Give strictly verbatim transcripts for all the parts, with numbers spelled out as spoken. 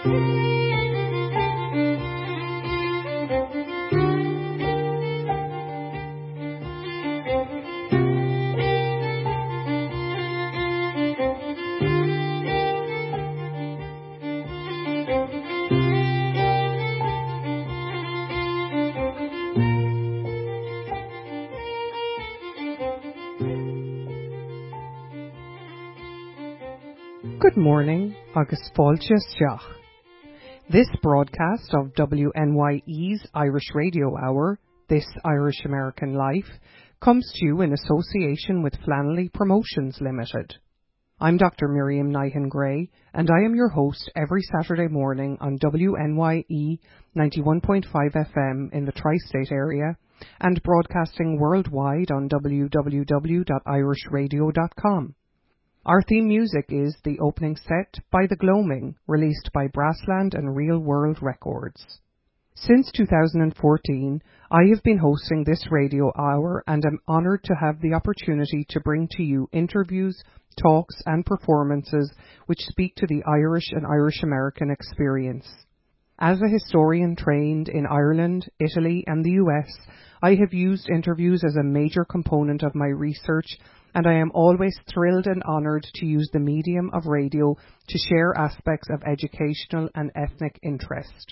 Good morning, agus fáilte isteach. This broadcast of W N Y E's Irish Radio Hour, This Irish American Life, comes to you in association with Flannelly Promotions Limited. I'm Doctor Miriam Nihan-Gray, and I am your host every Saturday morning on W N Y E ninety-one point five F M in the tri-state area and broadcasting worldwide on w w w dot irish radio dot com. Our theme music is the opening set by The Gloaming, released by Brassland and Real World Records. Since two thousand fourteen, I have been hosting this radio hour and am honoured to have the opportunity to bring to you interviews, talks and performances which speak to the Irish and Irish American experience. As a historian trained in Ireland, Italy and the U S, I have used interviews as a major component of my research, and I am always thrilled and honoured to use the medium of radio to share aspects of educational and ethnic interest.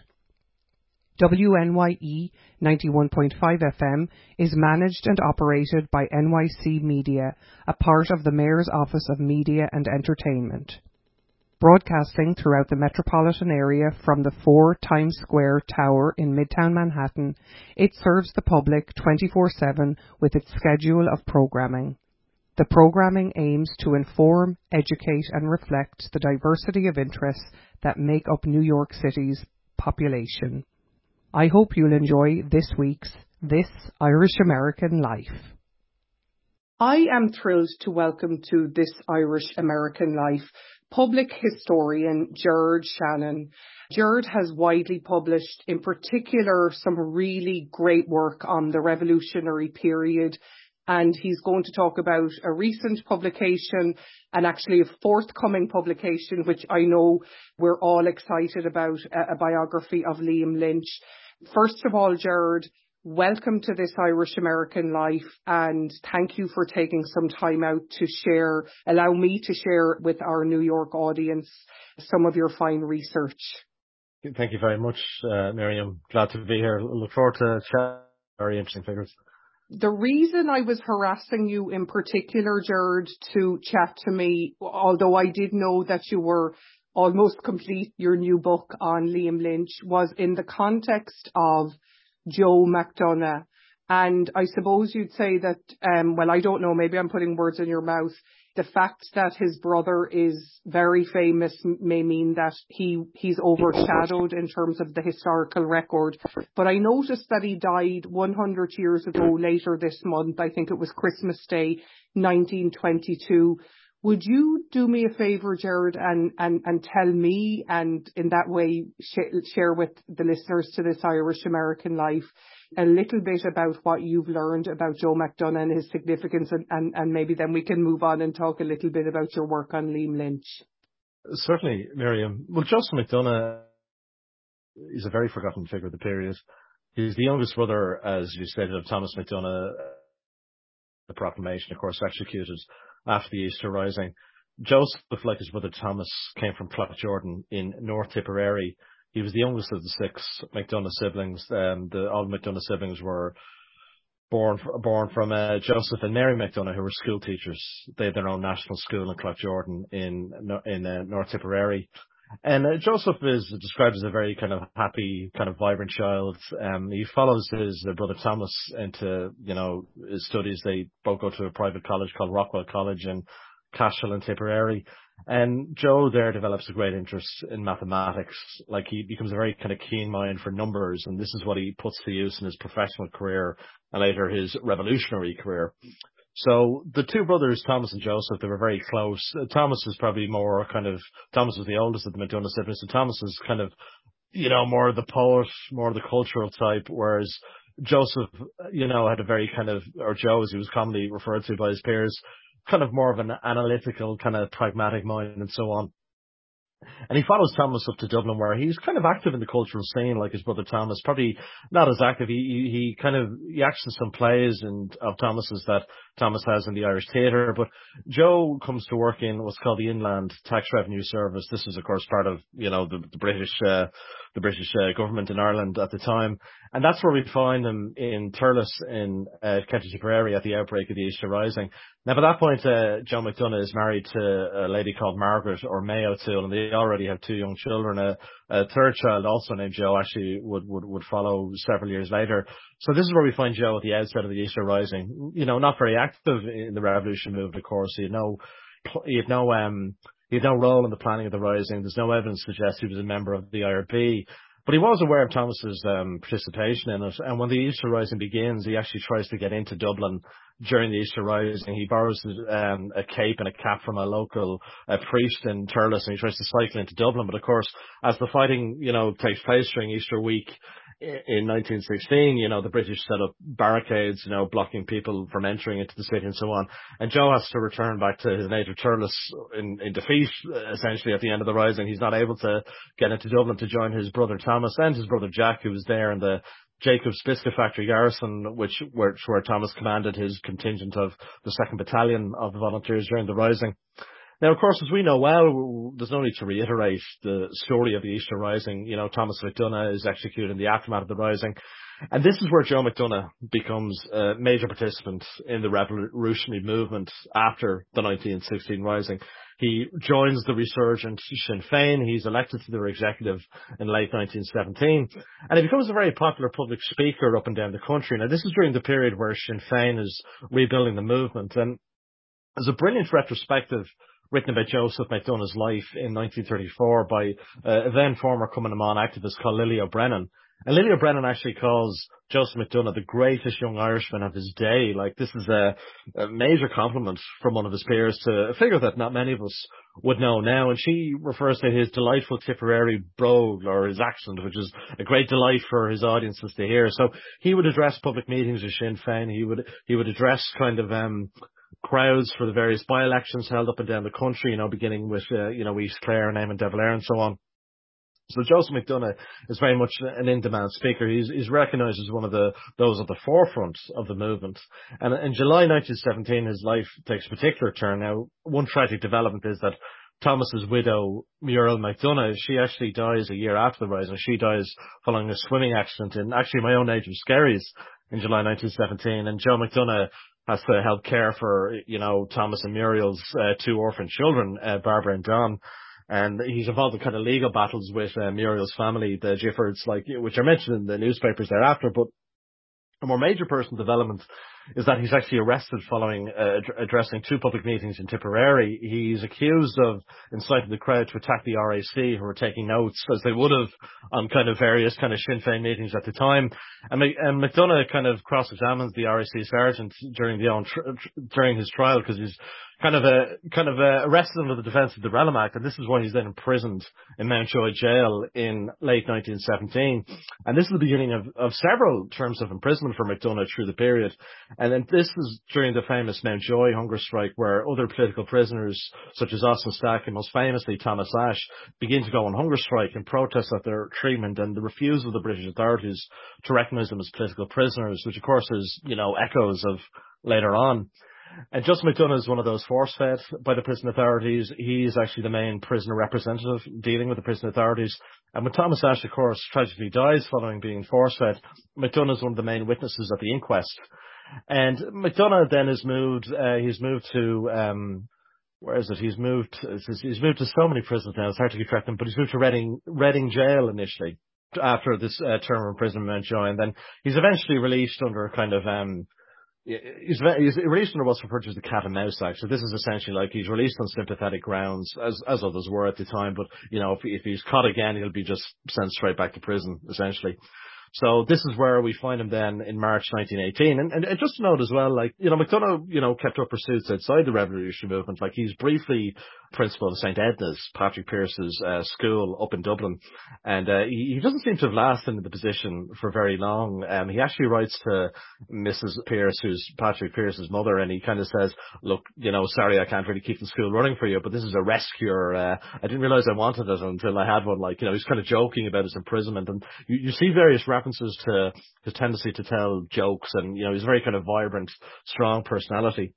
W N Y E ninety-one point five F M is managed and operated by N Y C Media, a part of the Mayor's Office of Media and Entertainment. Broadcasting throughout the metropolitan area from the four Times Square Tower in Midtown Manhattan, it serves the public twenty-four seven with its schedule of programming. The programming aims to inform, educate and reflect the diversity of interests that make up New York City's population. I hope you'll enjoy this week's This Irish American Life. I am thrilled to welcome to This Irish American Life public historian Gerard Shannon. Gerard has widely published, in particular, some really great work on the Revolutionary period, and he's going to talk about a recent publication and actually a forthcoming publication, which I know we're all excited about, a biography of Liam Lynch. First of all, Gerard, welcome to This Irish American Life, and thank you for taking some time out to share, allow me to share with our New York audience some of your fine research. Thank you very much, uh, Miriam. Glad to be here. Look forward to chatting. Very interesting figures. The reason I was harassing you in particular, Gerard, to chat to me, although I did know that you were almost complete your new book on Liam Lynch, was in the context of Joe McDonagh. And I suppose you'd say that, um, well, I don't know, maybe I'm putting words in your mouth. The fact that his brother is very famous may mean that he, he's overshadowed in terms of the historical record. But I noticed that he died one hundred years ago later this month. I think it was Christmas Day, nineteen twenty-two. Would you do me a favour, Gerard, and, and, and tell me, and in that way sh- share with the listeners to This Irish American Life a little bit about what you've learned about Joe McDonagh and his significance, and, and, and maybe then we can move on and talk a little bit about your work on Liam Lynch. Certainly, Miriam. Well, Joseph McDonagh is a very forgotten figure of the period. He's the youngest brother, as you stated, of Thomas McDonagh, the proclamation, of course, executed after the Easter Rising. Joseph, like his brother Thomas, came from Cloughjordan in North Tipperary. He was the youngest of the six McDonagh siblings. Um, the, all McDonagh siblings were born born from uh, Joseph and Mary McDonagh, who were school teachers. They had their own national school in Cloughjordan in in uh, North Tipperary. And uh, Joseph is described as a very kind of happy, kind of vibrant child. Um, he follows his uh, brother Thomas into, you know, his studies. They both go to a private college called Rockwell College in Cashel in Tipperary. And Joe there develops a great interest in mathematics. Like, he becomes a very kind of keen mind for numbers, and this is what he puts to use in his professional career and later his revolutionary career. So the two brothers, Thomas and Joseph, they were very close. Uh, Thomas was probably more kind of, Thomas was the oldest of the McDonagh siblings, so Thomas was kind of, you know, more the poet, more the cultural type, whereas Joseph, you know, had a very kind of, or Joe, as he was commonly referred to by his peers, kind of more of an analytical, kind of pragmatic mind and so on. And he follows Thomas up to Dublin, where he's kind of active in the cultural scene, like his brother Thomas. Probably not as active. He he, he kind of he acts in some plays and of Thomas's that Thomas has in the Irish theatre. But Joe comes to work in what's called the Inland Tax Revenue Service. This is, of course, part of you know the, the British uh, the British uh, government in Ireland at the time, and that's where we find him in Thurles in uh, County Tipperary at the outbreak of the Easter Rising. Now, by that point, uh, Joe McDonagh is married to a lady called Margaret or May O'Toole, and they already have two young children. A, a third child, also named Joe, actually would, would, would follow several years later. So this is where we find Joe at the outset of the Easter Rising. You know, not very active in the revolution movement, of course. He had no, he had no, um, he had no role in the planning of the Rising. There's no evidence to suggest he was a member of the I R B. But he was aware of Thomas's um, participation in it, and when the Easter Rising begins, he actually tries to get into Dublin during the Easter Rising. He borrows um, a cape and a cap from a local uh, priest in Thurles, and he tries to cycle into Dublin. But of course, as the fighting, you know, takes place during Easter week in nineteen sixteen, you know, the British set up barricades, you know, blocking people from entering into the city and so on. And Joe has to return back to his native Thurles in, in defeat, essentially, at the end of the Rising. He's not able to get into Dublin to join his brother Thomas and his brother Jack, who was there in the Jacob's Biscuit Factory garrison, which where, where Thomas commanded his contingent of the second Battalion of the Volunteers during the Rising. Now, of course, as we know well, there's no need to reiterate the story of the Easter Rising. You know, Thomas McDonagh is executed in the aftermath of the Rising. And this is where Joe McDonagh becomes a major participant in the revolutionary movement after the nineteen sixteen Rising. He joins the resurgent Sinn Féin. He's elected to their executive in late nineteen seventeen. And he becomes a very popular public speaker up and down the country. Now, this is during the period where Sinn Féin is rebuilding the movement. And there's a brilliant retrospective written about Joseph McDonagh's life in nineteen thirty-four by uh, a then former Cumann na mBan activist called Lily O'Brennan. And Lily O'Brennan actually calls Joseph McDonagh the greatest young Irishman of his day. Like, this is a, a major compliment from one of his peers to a figure that not many of us would know now. And she refers to his delightful Tipperary brogue, or his accent, which is a great delight for his audiences to hear. So he would address public meetings with Sinn Féin. He would, he would address kind of, um, crowds for the various by-elections held up and down the country, you know, beginning with, uh, you know, East Clare, Eamon De Valera and so on. So Joseph McDonagh is very much an in-demand speaker. He's, he's recognised as one of the those at the forefront of the movement. And in July nineteen seventeen, his life takes a particular turn. Now, one tragic development is that Thomas's widow, Muriel McDonagh, she actually dies a year after the Rising. She dies following a swimming accident in actually my own age of Skerries in July nineteen seventeen. And Joe McDonagh has to help care for, you know, Thomas and Muriel's uh, two orphan children, uh, Barbara and Don. And he's involved in kind of legal battles with uh, Muriel's family, the Giffords, like, which are mentioned in the newspapers thereafter. But a more major personal development is that he's actually arrested following uh, ad- addressing two public meetings in Tipperary. He's accused of inciting the crowd to attack the R A C, who were taking notes, as they would have on kind of various kind of Sinn Féin meetings at the time. And, and McDonagh kind of cross-examines the R A C sergeant during the own tr- tr- during his trial, because he's kind of a kind of a arrested under the Defence of the Realm Act, and this is why he's then imprisoned in Mountjoy Jail in late nineteen seventeen. And this is the beginning of, of several terms of imprisonment for McDonagh through the period. And then this is during the famous Mountjoy hunger strike, where other political prisoners, such as Austin Stack and most famously Thomas Ashe, begin to go on hunger strike in protest at their treatment and the refusal of the British authorities to recognise them as political prisoners, which of course is, you know, echoes of later on. And Joseph McDonagh is one of those force-fed by the prison authorities. He's actually the main prisoner representative dealing with the prison authorities. And when Thomas Ashe, of course, tragically dies following being force-fed, McDonagh is one of the main witnesses at the inquest. And McDonagh then is moved, uh, he's moved to, um, where is it? He's moved, he's moved to so many prisons now, it's hard to keep track of them, but he's moved to Reading, Reading Jail initially, after this uh, term of imprisonment, and then he's eventually released under kind of, um, He's, he's released under what's referred to as the Cat and Mouse Act. So this is essentially like he's released on sympathetic grounds, as as others were at the time. But, you know, if, if he's caught again, he'll be just sent straight back to prison, essentially. So this is where we find him then in March nineteen eighteen. And, and, and just to note as well, like, you know, McDonagh, you know, kept up pursuits outside the revolutionary movement. Like, he's briefly principal of Saint Edna's, Patrick Pearse's uh, school up in Dublin. And uh, he, he doesn't seem to have lasted in the position for very long. Um, he actually writes to Missus Pearse, who's Patrick Pearse's mother, and he kind of says, look, you know, sorry, I can't really keep the school running for you, but this is a rescue. Uh, I didn't realize I wanted it until I had one. Like, you know, he's kind of joking about his imprisonment. And you, you see various references to his tendency to tell jokes, and, you know, he's a very kind of vibrant, strong personality.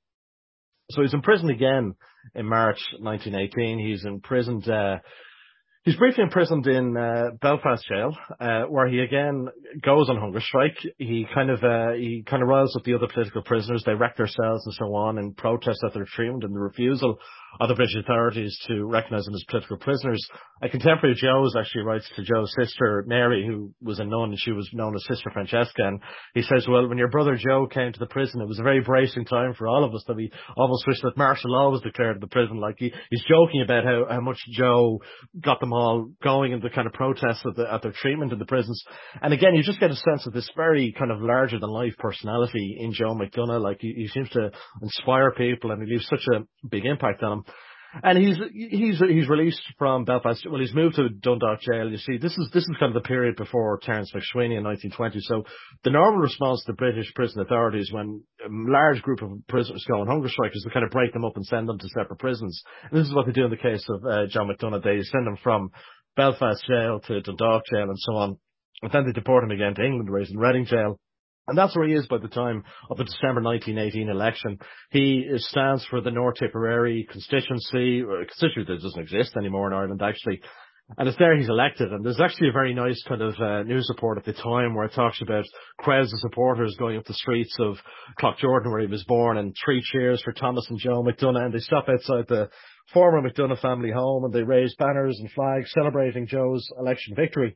So he's imprisoned again in March nineteen eighteen. He's imprisoned, uh, he's briefly imprisoned in uh, Belfast jail, uh, where he again goes on hunger strike. He kind of uh, he kind of riles up the other political prisoners. They wreck their cells and so on in protest at their treatment and the refusal of the British authorities to recognise them as political prisoners. A contemporary of Joe's actually writes to Joe's sister Mary, who was a nun, and she was known as Sister Francesca, and he says, well, when your brother Joe came to the prison, it was a very bracing time for all of us, that we almost wished that martial law was declared in the prison. Like, he, he's joking about how, how much Joe got them all going in the kind of protests at, the, at their treatment in the prisons. And again, you just get a sense of this very kind of larger than life personality in Joe McDonagh. Like, he, he seems to inspire people, and he leaves such a big impact on them. And he's he's he's released from Belfast. Well, he's moved to Dundalk jail. You see, this is this is kind of the period before Terence MacSwiney in nineteen twenty. So the normal response to British prison authorities when a large group of prisoners go on hunger strike is to kind of break them up and send them to separate prisons. And this is what they do in the case of uh, John McDonagh. They send him from Belfast jail to Dundalk jail and so on. And then they deport him again to England, where he's in Reading jail. And that's where he is by the time of the December nineteen eighteen election. He stands for the North Tipperary constituency, or a constituency that doesn't exist anymore in Ireland, actually. And it's there he's elected. And there's actually a very nice kind of uh, news report at the time where it talks about crowds of supporters going up the streets of Cloughjordan, where he was born, and three cheers for Thomas and Joe McDonagh. And they stop outside the former McDonagh family home, and they raise banners and flags celebrating Joe's election victory.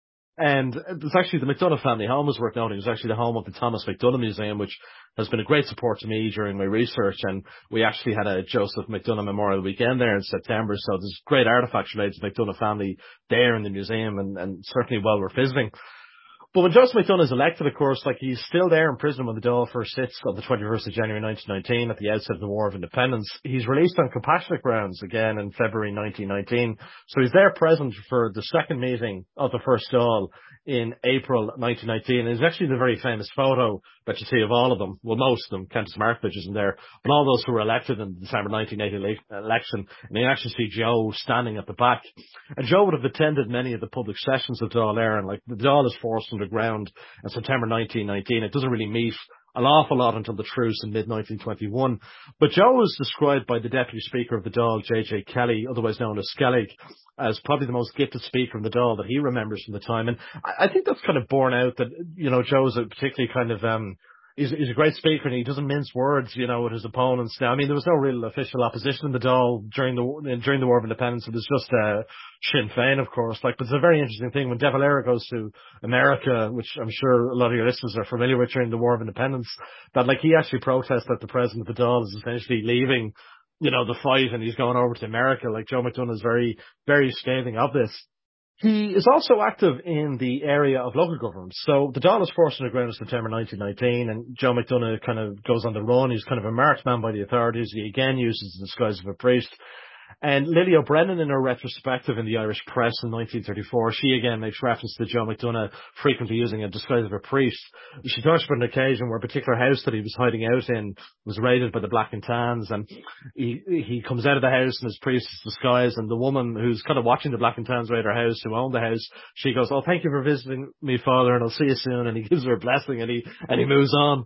And it's actually the McDonagh family home is worth noting. It's actually the home of the Thomas McDonagh Museum, which has been a great support to me during my research. And we actually had a Joseph McDonagh Memorial Weekend there in September. So there's great artifacts related to the McDonagh family there in the museum, and, and certainly well worth visiting. But when Joseph McDonagh is elected, of course, like, he's still there in prison when the Dáil first sits on the twenty-first of January nineteen nineteen at the outset of the War of Independence. He's released on compassionate grounds again in February nineteen nineteen. So he's there present for the second meeting of the first Dáil in April nineteen nineteen. And it's actually the very famous photo that you see of all of them. Well, most of them. Countess Markievicz isn't there. But all those who were elected in the December nineteen eighty election. And you actually see Joe standing at the back. And Joe would have attended many of the public sessions of Dáil Éireann. Like, the Dáil is forced underground in September nineteen nineteen. It doesn't really meet an awful lot until the truce in mid nineteen twenty-one. But Joe was described by the Deputy Speaker of the Dáil, J J Kelly, otherwise known as Skellig, as probably the most gifted speaker in the Dáil that he remembers from the time. And I, I think that's kind of borne out that, you know, Joe's a particularly kind of, um, he's, he's a great speaker, and he doesn't mince words, you know, with his opponents. Now, I mean, there was no real official opposition in the Dáil during the during the War of Independence. It was just uh, Sinn Féin, of course. Like, but it's a very interesting thing when De Valera goes to America, which I'm sure a lot of your listeners are familiar with during the War of Independence, that, like, he actually protests that the president of the Dáil is essentially leaving, you know, the fight, and he's going over to America. Like, Joe McDonagh is very, very scathing of this. He is also active in the area of local government. So the Dáil is forced underground in September nineteen nineteen, and Joe McDonagh kind of goes on the run. He's kind of a marked man by the authorities. He again uses the disguise of a priest. And Lily O'Brennan, in her retrospective in the Irish Press in nineteen thirty-four, she again makes reference to Joe McDonagh frequently using a disguise of a priest. She talks about an occasion where a particular house that he was hiding out in was raided by the Black and Tans, and he he comes out of the house in his priest's disguise, and the woman who's kind of watching the Black and Tans raid her house, who owned the house, she goes, "Oh, thank you for visiting me, Father, and I'll see you soon." And he gives her a blessing, and he and he moves on.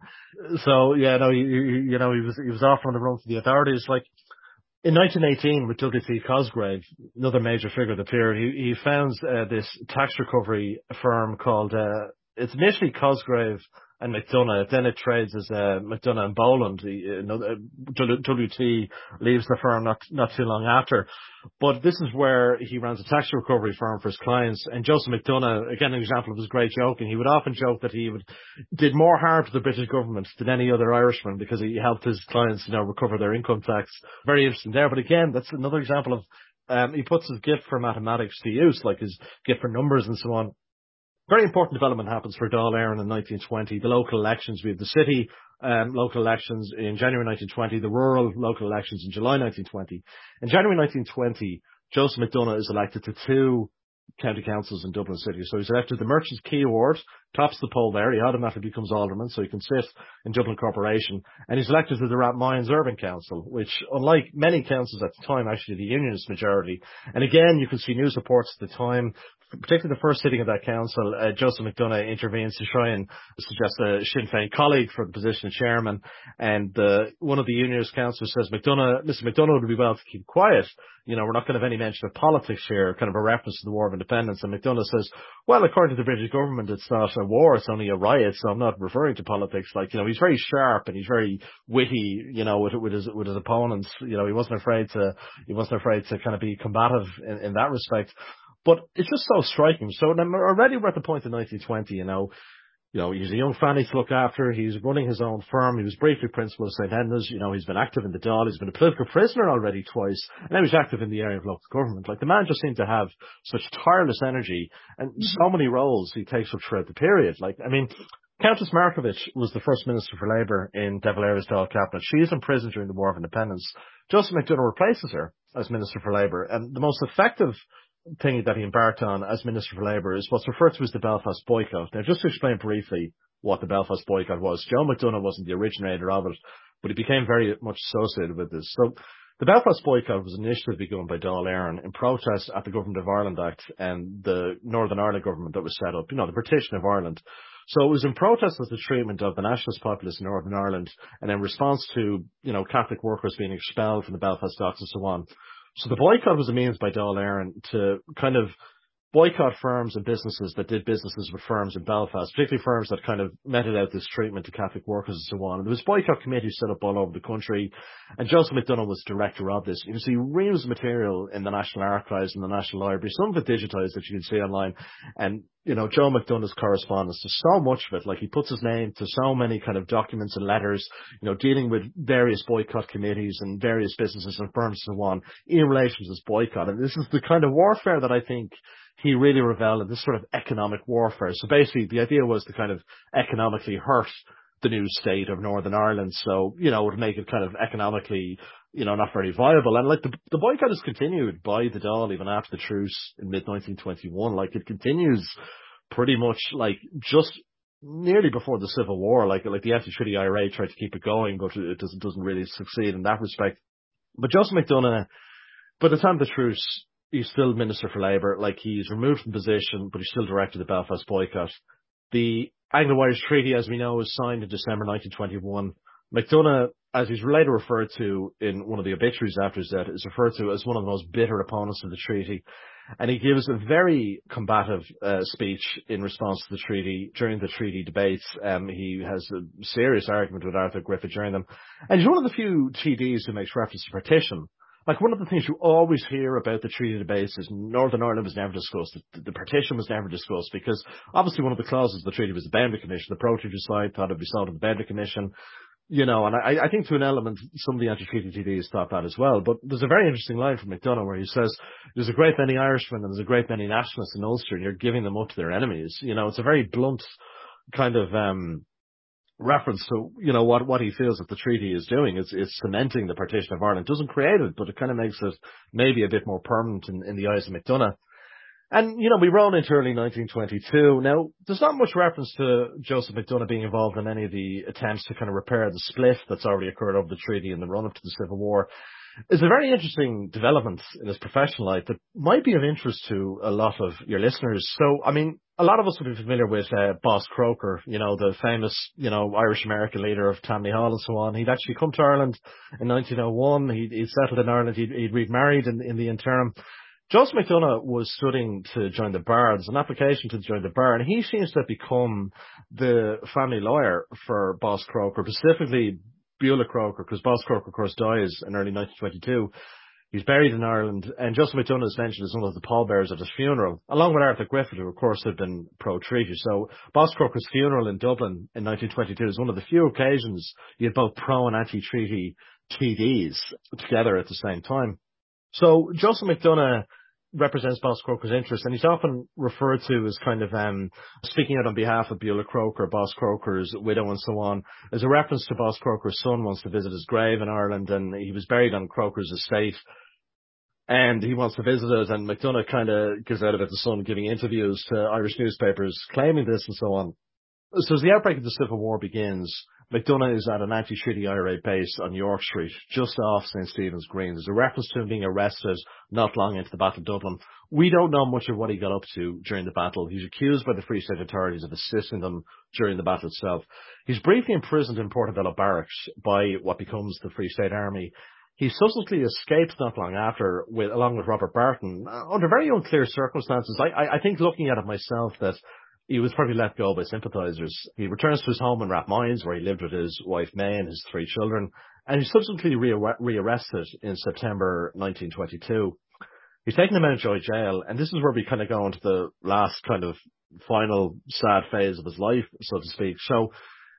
So yeah, no, he, he, you know, he was he was off on the run for the authorities. Like, in nineteen eighteen, with W T Cosgrave, another major figure of the period, he, he founds uh, this tax recovery firm called, uh, it's initially Cosgrave and McDonagh, then it trades as uh, McDonagh and Boland. He, uh, W T leaves the firm not not too long after. But this is where he runs a tax recovery firm for his clients. And Joseph McDonagh, again, an example of his great joking, he would often joke that he would did more harm to the British government than any other Irishman because he helped his clients, you know, recover their income tax. Very interesting there. But again, that's another example of um, he puts his gift for mathematics to use, like his gift for numbers and so on. very important development happens for Dáil Éireann in nineteen twenty. The local elections, we have the city um, local elections in January nineteen twenty, the rural local elections in July nineteen twenty. In January nineteen twenty, Joseph McDonagh is elected to two county councils in Dublin City. So he's elected the Merchants Quay ward, tops the poll there. He automatically becomes alderman, so he can sit in Dublin Corporation. And he's elected to the Rathmines Urban Council, which, unlike many councils at the time, actually the unionist majority. And again, you can see news reports at the time, particularly the first sitting of that council, uh, Joseph McDonagh intervenes to try and suggest a Sinn Féin colleague for the position of chairman. And uh, one of the unionist councillors says, McDonagh, Mister McDonagh would be well to keep quiet. You know, we're not going to have any mention of politics here, kind of a reference to the War of Independence. And McDonagh says, well, according to the British government, it's not a war, it's only a riot, so I'm not referring to politics. Like, you know, he's very sharp and he's very witty, you know, with, with his, with his opponents. You know, he wasn't afraid to, he wasn't afraid to kind of be combative in, in that respect. But it's just so striking. So already we're at the point in nineteen twenty, you know, you know, he's a young fanny to look after. He's running his own firm. He was briefly principal of Saint Enda's. You know, he's been active in the Dáil. He's been a political prisoner already twice. And now he's active in the area of local government. Like, the man just seemed to have such tireless energy and so many roles he takes up throughout the period. Like, I mean, Countess Markievicz was the first Minister for Labour in De Valera's Dáil cabinet. She is in prison during the War of Independence. Joseph McDonagh replaces her as Minister for Labour. And the most effective thing that he embarked on as Minister for Labour is what's referred to as the Belfast boycott. Now, just to explain briefly what the Belfast boycott was, Joe McDonagh wasn't the originator of it, but he became very much associated with this. So the Belfast boycott was an initiative begun by Dáil Éireann in protest at the Government of Ireland Act and the Northern Ireland government that was set up, you know, the partition of Ireland. So it was in protest of the treatment of the nationalist populace in Northern Ireland and in response to, you know, Catholic workers being expelled from the Belfast docks and so on. So the boycott was a means by Dáil Éireann to kind of boycott firms and businesses that did businesses with firms in Belfast, particularly firms that kind of meted out this treatment to Catholic workers and so on. And there was boycott committees set up all over the country, and Joseph McDonagh was director of this. You can see reams of material in the National Archives and the National Library, some of it digitised that you can see online. And, you know, Joe McDonagh's correspondence to so much of it, like he puts his name to so many kind of documents and letters, you know, dealing with various boycott committees and various businesses and firms and so on in relation to this boycott. And this is the kind of warfare that I think he really reveled in, this sort of economic warfare. So basically the idea was to kind of economically hurt the new state of Northern Ireland. So, you know, it would make it kind of economically, you know, not very viable. And like the, the boycott is continued by the Dáil even after the truce in mid nineteen twenty-one. Like it continues pretty much like just nearly before the Civil War. Like, like the anti-treaty I R A tried to keep it going, but it doesn't, doesn't really succeed in that respect. But Joseph McDonagh, by the time of the truce, he's still Minister for Labour. Like, he's removed from position, but he's still director of the Belfast boycott. The Anglo-Irish Treaty, as we know, was signed in December nineteen twenty-one. McDonagh, as he's later referred to in one of the obituaries after his death, is referred to as one of the most bitter opponents of the treaty. And he gives a very combative uh, speech in response to the treaty during the treaty debates. Um, he has a serious argument with Arthur Griffith during them. And he's one of the few T Ds who makes reference to partition. Like, one of the things you always hear about the treaty debates is Northern Ireland was never discussed. The, the partition was never discussed because obviously one of the clauses of the treaty was the Boundary Commission. The pro-treaty side thought it would be solved at the Boundary Commission. You know, and I, I think to an element, some of the anti-treaty T Ds thought that as well. But there's a very interesting line from McDonagh where he says, there's a great many Irishmen and there's a great many nationalists in Ulster and you're giving them up to their enemies. You know, it's a very blunt kind of um reference to, you know, what, what he feels that the treaty is doing. It's, it's cementing the partition of Ireland. It doesn't create it, but it kind of makes it maybe a bit more permanent in, in the eyes of McDonagh. And, you know, we roll into early nineteen twenty-two. Now, there's not much reference to Joseph McDonagh being involved in any of the attempts to kind of repair the split that's already occurred over the treaty in the run-up to the Civil War. It's a very interesting development in his professional life that might be of interest to a lot of your listeners. So, I mean, a lot of us would be familiar with uh, Boss Croker, you know, the famous, you know, Irish-American leader of Tammany Hall and so on. He'd actually come to Ireland in nineteen oh one. He'd, he'd settled in Ireland. He'd, he'd remarried in, in the interim. Joseph McDonagh was studying to join the bar. There's an application to join the bar, and he seems to have become the family lawyer for Boss Croker, specifically Beulah Croker, because Boss Croker, of course, dies in early nineteen twenty-two. He's buried in Ireland, and Joseph McDonagh is mentioned as one of the pallbearers at his funeral, along with Arthur Griffith, who, of course, had been pro-treaty. So Boss Croker's funeral in Dublin in nineteen twenty-two is one of the few occasions you had both pro- and anti-treaty T Ds together at the same time. So Joseph McDonagh represents Boss Croker's interests, and he's often referred to as kind of um, speaking out on behalf of Beulah Croker, Boss Croker's widow, and so on. As a reference to Boss Croker's son wants to visit his grave in Ireland, and he was buried on Croker's estate, and he wants to visit it, and McDonagh kind of gives out about the son giving interviews to Irish newspapers claiming this and so on. So as the outbreak of the Civil War begins, McDonagh is at an anti-treaty I R A base on York Street, just off Saint Stephen's Green. There's a reference to him being arrested not long into the Battle of Dublin. We don't know much of what he got up to during the battle. He's accused by the Free State authorities of assisting them during the battle itself. He's briefly imprisoned in Portobello Barracks by what becomes the Free State Army. He subsequently escapes not long after, with, along with Robert Barton, uh, under very unclear circumstances. I, I, I think looking at it myself that he was probably let go by sympathisers. He returns to his home in Rathmines, where he lived with his wife May and his three children, and he's subsequently re- rearrested in September nineteen twenty-two. He's taken to Mountjoy Jail, and this is where we kind of go into the last kind of final sad phase of his life, so to speak. So,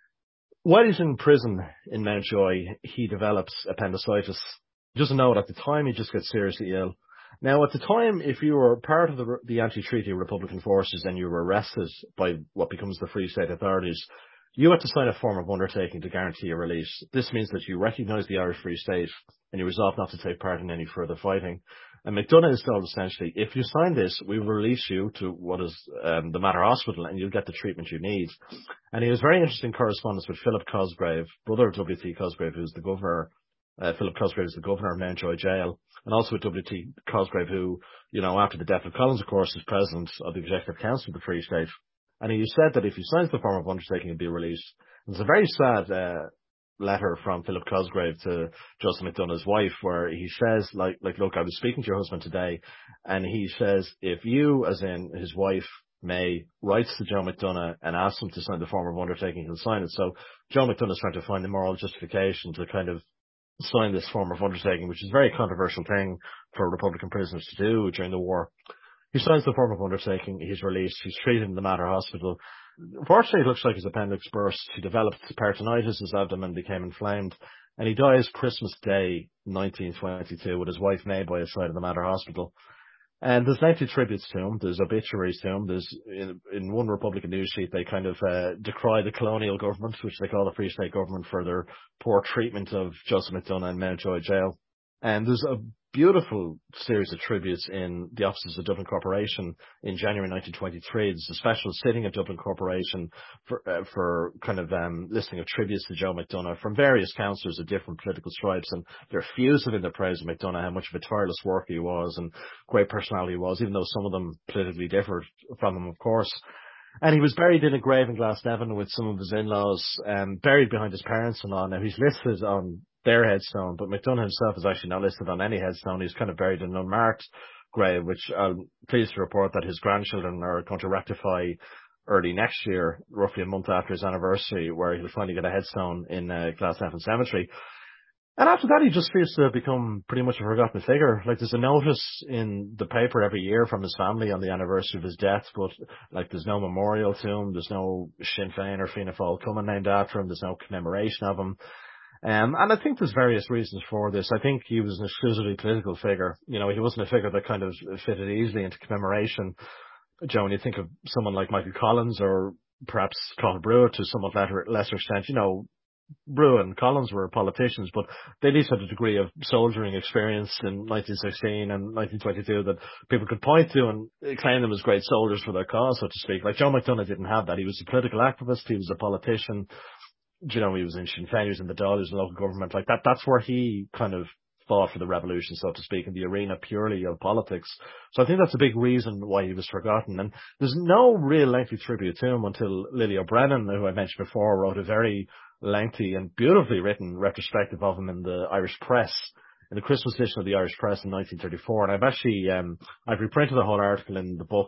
while he's in prison in Mountjoy, he develops appendicitis. He doesn't know it at the time, he just gets seriously ill. Now, at the time, if you were part of the, the anti-treaty Republican forces and you were arrested by what becomes the Free State authorities, you had to sign a form of undertaking to guarantee your release. This means that you recognise the Irish Free State and you resolve not to take part in any further fighting. And McDonagh is told essentially, if you sign this, we will release you to what is um, the Mater Hospital and you'll get the treatment you need. And he has very interesting correspondence with Philip Cosgrave, brother of W T Cosgrave, who's the governor. Uh, Philip Cosgrave is the governor of Mountjoy Jail, and also with W T Cosgrave, who, you know, after the death of Collins, of course, is president of the Executive Council of the Free State. And he said that if he signs the form of undertaking, he'll be released. And it's a very sad uh, letter from Philip Cosgrave to Joseph McDonagh's wife, where he says, like, like, look, I was speaking to your husband today, and he says, if you, as in his wife, May, writes to Joe McDonagh and asks him to sign the form of undertaking, he'll sign it. So Joe McDonagh's trying to find the moral justification to kind of sign this form of undertaking, which is a very controversial thing for Republican prisoners to do during the war. He signs the form of undertaking, he's released, he's treated in the Mater Hospital. Unfortunately, it looks like his appendix burst. He developed peritonitis, his abdomen became inflamed, and he dies Christmas Day, nineteen twenty-two, with his wife May by his side in the Mater Hospital. And there's lengthy tributes to him, there's obituaries to him, there's, in, in one Republican news sheet, they kind of uh, decry the colonial government, which they call the Free State government, for their poor treatment of Joseph McDonagh in Mountjoy Jail. And there's a beautiful series of tributes in the offices of Dublin Corporation in January nineteen twenty-three. There's a special sitting at Dublin Corporation for, uh, for kind of um, listening of tributes to Joe McDonagh from various councillors of different political stripes, and they're effusive in their praise of McDonagh, how much of a tireless worker he was and great personality he was, even though some of them politically differed from him, of course. And he was buried in a grave in Glasnevin with some of his in-laws, um, buried behind his parents and all. Now, he's listed on their headstone, but McDonagh himself is actually not listed on any headstone. He's kind of buried in an unmarked grave, which I'm pleased to report that his grandchildren are going to rectify early next year, roughly a month after his anniversary, where he'll finally get a headstone in uh, Glasnevin Cemetery. And after that, he just feels to have become pretty much a forgotten figure. Like, there's a notice in the paper every year from his family on the anniversary of his death, but, like, there's no memorial to him, there's no Sinn Féin or Fianna Fáil Cumann named after him, there's no commemoration of him. Um, and I think there's various reasons for this. I think he was an exclusively political figure. You know, he wasn't a figure that kind of fitted easily into commemoration. Joe, when you think of someone like Michael Collins or perhaps Colin Brewer to somewhat lesser, lesser extent, you know, Brewer and Collins were politicians, but they at least had a degree of soldiering experience in nineteen sixteen and nineteen twenty-two that people could point to and claim them as great soldiers for their cause, so to speak. Like, Joe McDonagh didn't have that. He was a political activist, he was a politician. You know, he was in Sinn Féin, he was in the Dáil, he was in local government. Like that, that's where he kind of fought for the revolution, so to speak, in the arena purely of politics. So I think that's a big reason why he was forgotten. And there's no real lengthy tribute to him until Lily O'Brien, who I mentioned before, wrote a very lengthy and beautifully written retrospective of him in the Irish Press, in the Christmas edition of the Irish Press in nineteen thirty-four. And I've actually, um, I've reprinted the whole article in the book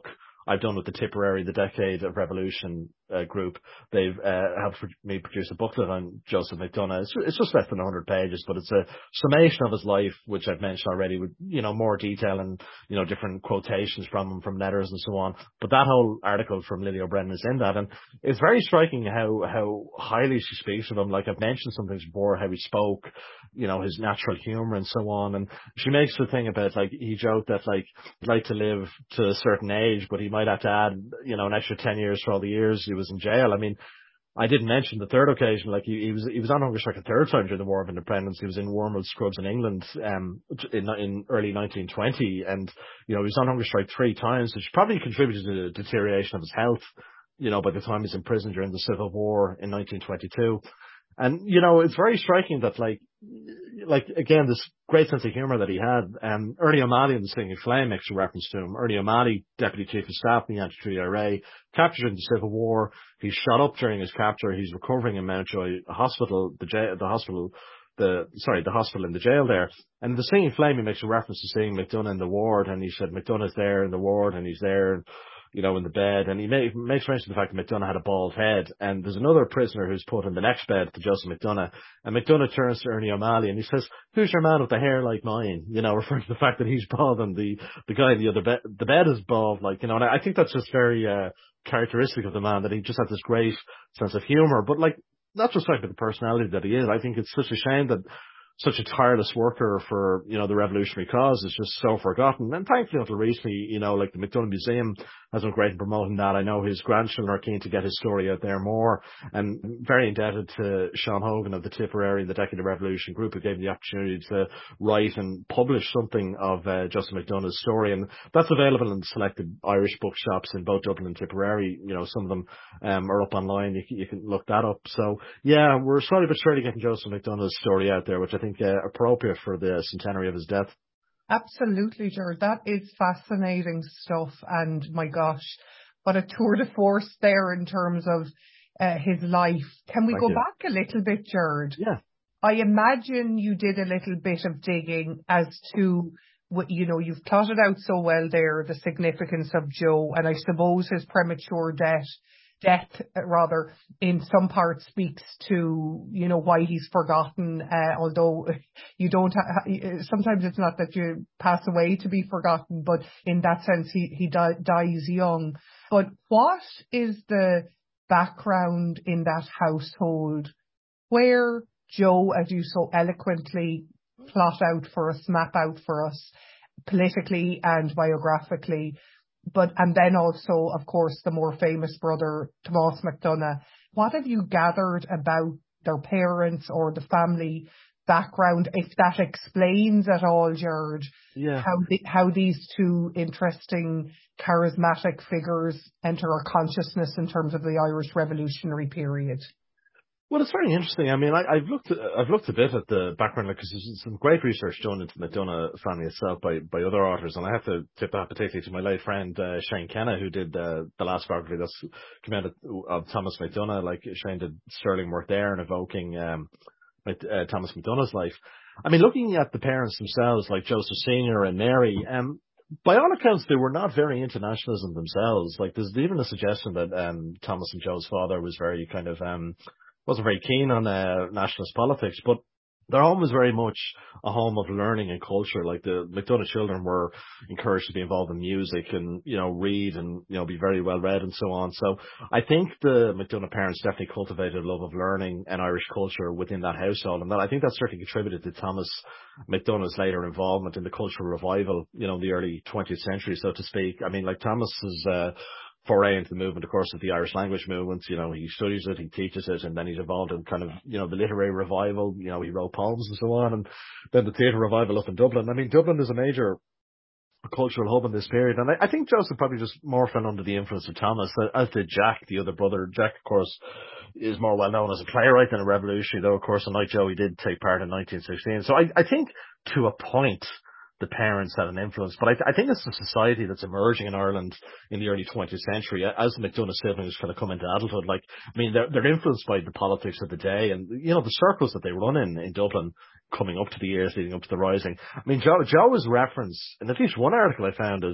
I've done with the Tipperary, the Decade of Revolution uh, group. They've uh, helped me produce a booklet on Joseph McDonagh. It's, it's just less than one hundred pages, but it's a summation of his life, which I've mentioned already, with, you know, more detail and, you know, different quotations from him, from letters and so on. But that whole article from Lily O'Brien is in that, and it's very striking how how highly she speaks of him. Like I've mentioned some things before, how he spoke, you know, his natural humour and so on. And she makes the thing about, like, he joked that, like, he'd like to live to a certain age, but he might have to add, you know, an extra ten years for all the years he was in jail. I mean, I didn't mention the third occasion. Like he, he was, he was on hunger strike a third time during the War of Independence. He was in Wormwood Scrubs in England, um, in, in early nineteen twenty. And, you know, he was on hunger strike three times, which probably contributed to the deterioration of his health, you know, by the time he was in prison during the Civil War in nineteen twenty-two. And, you know, it's very striking that, like, like, again, this great sense of humour that he had. Um, Ernie O'Malley in The Singing Flame makes a reference to him. Ernie O'Malley, Deputy Chief of Staff in the Anti-Treaty I R A, captured in the Civil War. He's shot up during his capture. He's recovering in Mountjoy Hospital, the jail, the hospital, the, sorry, the hospital in the jail there. And in The Singing Flame, he makes a reference to seeing McDonagh in the ward, and he said McDonagh's there in the ward, and he's there, you know, in the bed, and he may, makes mention of the fact that McDonagh had a bald head, and there's another prisoner who's put in the next bed to Joseph McDonagh, and McDonagh turns to Ernie O'Malley and he says, "Who's your man with the hair like mine?" You know, referring to the fact that he's bald and the, the guy in the other bed, the bed is bald, like, you know, and I, I think that's just very, uh, characteristic of the man, that he just had this great sense of humour, but, like, not just like the personality that he is. I think it's such a shame that such a tireless worker for, you know, the revolutionary cause is just so forgotten. And thankfully, until recently, you know, like the McDonagh Museum has been great in promoting that. I know his grandchildren are keen to get his story out there more, and very indebted to Sean Hogan of the Tipperary and the Decade of Revolution group, who gave me the opportunity to write and publish something of uh, Joseph McDonagh's story. And that's available in selected Irish bookshops in both Dublin and Tipperary. You know, some of them um, are up online. You can, you can look that up. So, yeah, we're slowly but surely getting Joseph McDonagh's story out there, which I think think uh, appropriate for the centenary of his death. Absolutely, Jared. That is fascinating stuff. And my gosh, what a tour de force there in terms of uh, his life. Can we Thank go you. back a little bit, Jared? Yeah. I imagine you did a little bit of digging as to what, you know, you've plotted out so well there the significance of Joe, and I suppose his premature death. Death, rather, in some parts speaks to, you know, why he's forgotten, uh, although you don't, ha- sometimes it's not that you pass away to be forgotten, but in that sense, he, he di- dies young. But what is the background in that household where Joe, as you so eloquently plot out for us, map out for us, politically and biographically, but, and then also, of course, the more famous brother, Tomás McDonagh. What have you gathered about their parents or the family background, if that explains at all, Jared, yeah. how the, how these two interesting, charismatic figures enter our consciousness in terms of the Irish Revolutionary period? Well, it's very interesting. I mean, I, I've looked, I've looked a bit at the background, because there's some great research done into the McDonagh family itself by, by other authors, and I have to tip that particularly to my late friend uh, Shane Kenna, who did uh, the last biography that's come out of, of Thomas McDonagh. Like, Shane did sterling work there in evoking um, uh, Thomas McDonagh's life. I mean, looking at the parents themselves, like Joseph Senior and Mary, um, by all accounts, they were not very into nationalism themselves. Like, there's even a suggestion that um, Thomas and Joe's father was very kind of um, wasn't very keen on uh, nationalist politics, but their home was very much a home of learning and culture. Like, the McDonagh children were encouraged to be involved in music and, you know, read and, you know, be very well read and so on. So I think the McDonagh parents definitely cultivated a love of learning and Irish culture within that household. And that, I think that certainly contributed to Thomas McDonagh's later involvement in the cultural revival, you know, in the early twentieth century, so to speak. I mean, like, Thomas's, uh, foray into the movement, of course, of the Irish language movement. You know, he studies it, he teaches it, and then he's involved in kind of, you know, the literary revival. You know, he wrote poems and so on, and then the theatre revival up in Dublin. I mean, Dublin is a major cultural hub in this period, and I, I think Joseph probably just more fell under the influence of Thomas, as did Jack, the other brother. Jack, of course, is more well known as a playwright than a revolutionary, though, of course, unlike Joe, he did take part in nineteen sixteen. So I, I think, to a point, the parents had an influence, but I, th- I think it's a society that's emerging in Ireland in the early twentieth century as the McDonagh siblings kind of come into adulthood. Like, I mean, they're, they're influenced by the politics of the day and, you know, the circles that they run in in Dublin coming up to the years leading up to the Rising. I mean, Joe, Joe was referenced in at least one article I found as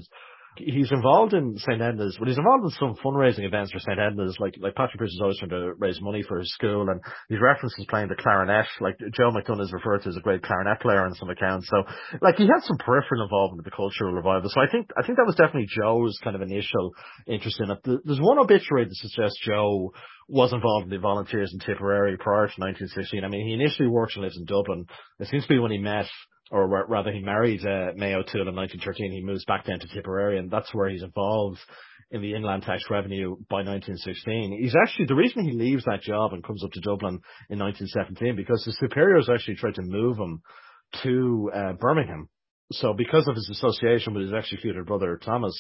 he's involved in Saint Edna's, but he's involved in some fundraising events for Saint Edna's, like, like Patrick Pierce is always trying to raise money for his school, and he's references playing the clarinet, like Joe McDonagh is referred to as a great clarinet player in some accounts, so, like, he had some peripheral involvement with the cultural revival, so I think, I think that was definitely Joe's kind of initial interest in it. There's one obituary that suggests Joe was involved in the Volunteers in Tipperary prior to nineteen sixteen. I mean, he initially worked and lives in Dublin. It seems to be when he met, or rather he married uh, May O'Toole in nineteen thirteen, he moves back down to Tipperary, and that's where he's involved in the inland tax revenue by nineteen sixteen. He's actually, the reason he leaves that job and comes up to Dublin in nineteen seventeen, because the superiors actually tried to move him to uh, Birmingham. So because of his association with his executed brother Thomas,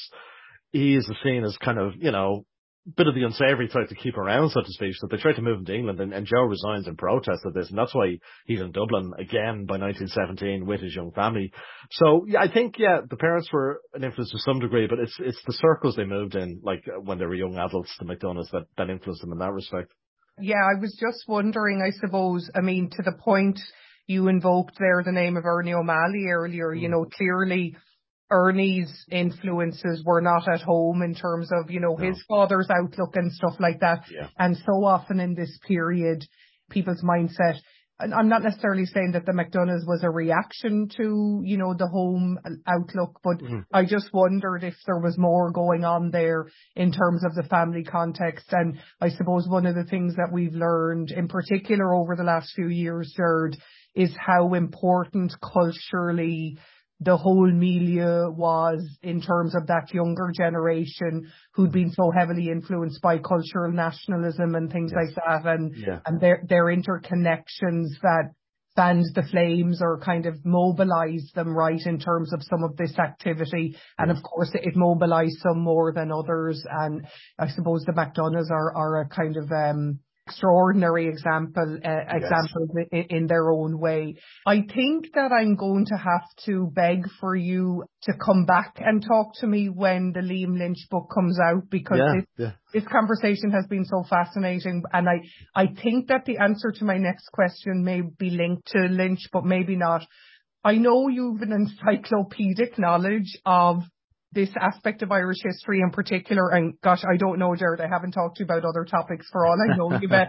he is seen as kind of, you know, bit of the unsavory type to keep around, so to speak. So they tried to move him to England, and, and Joe resigns in protest of this, and that's why he's in Dublin again by nineteen seventeen with his young family. So yeah, I think yeah, the parents were an influence to some degree, but it's it's the circles they moved in, like when they were young adults, the McDonaghs, that that influenced them in that respect. Yeah, I was just wondering, I suppose, I mean, to the point you invoked there the name of Ernie O'Malley earlier, mm. you know, clearly Ernie's influences were not at home in terms of, you know, no. his father's outlook and stuff like that. Yeah. And so often in this period, people's mindset, and I'm not necessarily saying that the McDonaghs was a reaction to, you know, the home outlook, but mm-hmm. I just wondered if there was more going on there in terms of the family context. And I suppose one of the things that we've learned in particular over the last few years, Jared, is how important culturally the whole milieu was in terms of that younger generation who'd been so heavily influenced by cultural nationalism and things yes. like that, and yeah. and their their interconnections that fanned the flames or kind of mobilized them, right, in terms of some of this activity. And of course it mobilized some more than others, and I suppose the McDonaghs are are a kind of um extraordinary example, uh, yes. examples in, in their own way. I think that I'm going to have to beg for you to come back and talk to me when the Liam Lynch book comes out, because yeah, this, yeah. this conversation has been so fascinating. And I, I think that the answer to my next question may be linked to Lynch, but maybe not. I know you've an encyclopedic knowledge of this aspect of Irish history in particular, and gosh, I don't know, Jared, I haven't talked to you about other topics for all I know. You've an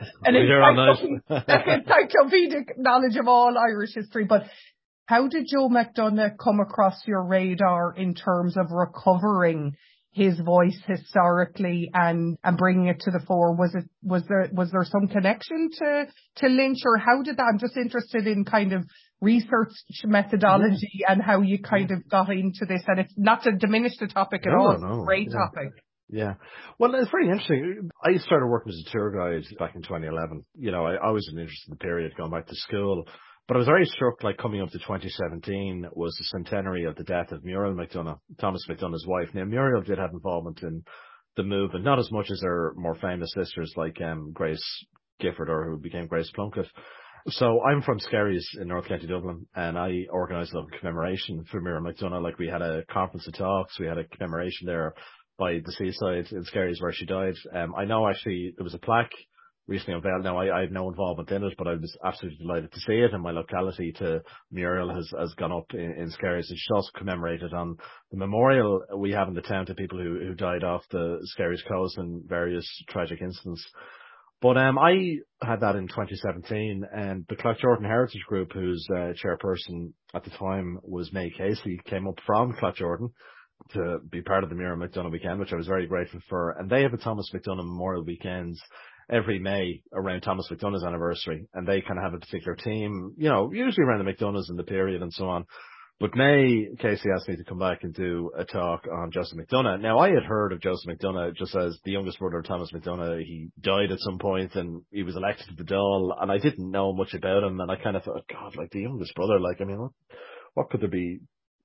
encyclopedic knowledge of all Irish history, but how did Joe McDonagh come across your radar in terms of recovering his voice historically and, and bringing it to the fore? Was it, was there, was there some connection to, to Lynch, or how did that? I'm just interested in kind of research methodology yeah. and how you kind yeah. of got into this, and it's not to diminish the topic at no, all. No, Great yeah. topic. Yeah. Well, it's very interesting. I started working as a tour guide back in twenty eleven. You know, I, I was interested in the period going back to school, but I was very struck, like coming up to twenty seventeen was the centenary of the death of Muriel McDonagh, Thomas McDonagh's wife. Now, Muriel did have involvement in the movement, not as much as her more famous sisters like um, Grace Gifford, or who became Grace Plunkett. So I'm from Skerries in North County Dublin, and I organised a commemoration for Muriel McDonagh. Like, we had a conference of talks, we had a commemoration there by the seaside in Skerries where she died. Um, I know actually there was a plaque recently unveiled. Now, I, I had no involvement in it, but I was absolutely delighted to see it. And my locality to Muriel has, has gone up in, in Skerries, and she's also commemorated on the memorial we have in the town to people who, who died off the Skerries coast in various tragic incidents. But um, I had that in twenty seventeen, and the Cloughjordan Heritage Group, whose uh, chairperson at the time was May Casey, came up from Cloughjordan to be part of the Muriel McDonagh weekend, which I was very grateful for. And they have a Thomas McDonagh Memorial Weekends every May around Thomas McDonagh's anniversary, and they kind of have a particular team, you know, usually around the McDonaghs in the period and so on. But May Casey asked me to come back and do a talk on Joseph McDonagh. Now, I had heard of Joseph McDonagh just as the youngest brother of Thomas McDonagh. He died at some point and he was elected to the Dáil, and I didn't know much about him, and I kind of thought, God, like, the youngest brother, like, I mean, what, what could there be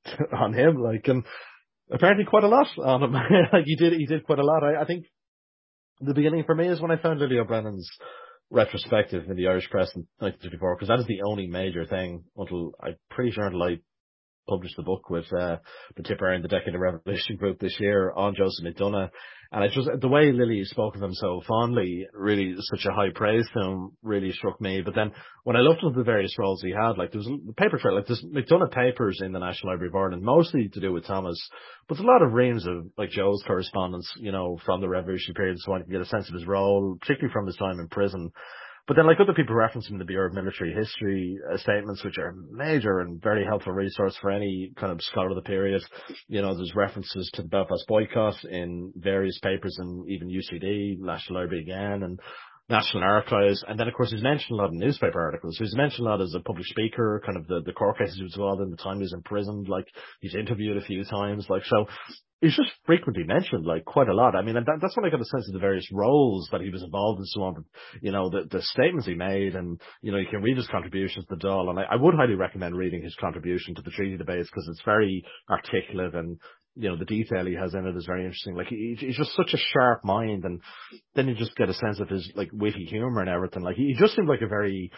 on him? Like, and apparently quite a lot on him. Like, he did, he did quite a lot. I, I think the beginning for me is when I found Lily O'Brennan's retrospective in the Irish Press in nineteen fifty-four, because that is the only major thing until, I'm pretty sure until I published the book with uh, the Tipperary and the Decade of Revolution group this year on Joseph McDonagh. And it just, the way Lily spoke of him so fondly, really such a high praise to him really struck me. But then when I looked into the various roles he had, like there was a paper trail, like there's McDonagh papers in the National Library of Ireland, mostly to do with Thomas, but there's a lot of reams of like Joe's correspondence, you know, from the revolutionary period, so I can get a sense of his role, particularly from his time in prison. But then, like other people referencing the Bureau of Military History uh, statements, which are a major and very helpful resource for any kind of scholar of the period. You know, there's references to the Belfast boycott in various papers and even U C D, National Library again, and National Archives. And then, of course, he's mentioned a lot in newspaper articles. He's mentioned a lot as a public speaker, kind of the, the court cases he was involved in, the time he was imprisoned, like he's interviewed a few times, like so. He's just frequently mentioned, like, quite a lot. I mean, and that, that's when I got a sense of the various roles that he was involved in, so on. But, you know, the, the statements he made, and, you know, you can read his contributions to the Dáil, and I, I would highly recommend reading his contribution to the treaty debates, because it's very articulate, and, you know, the detail he has in it is very interesting. Like, he, he's just such a sharp mind, and then you just get a sense of his, like, witty humour and everything. Like, he, he just seemed like a very...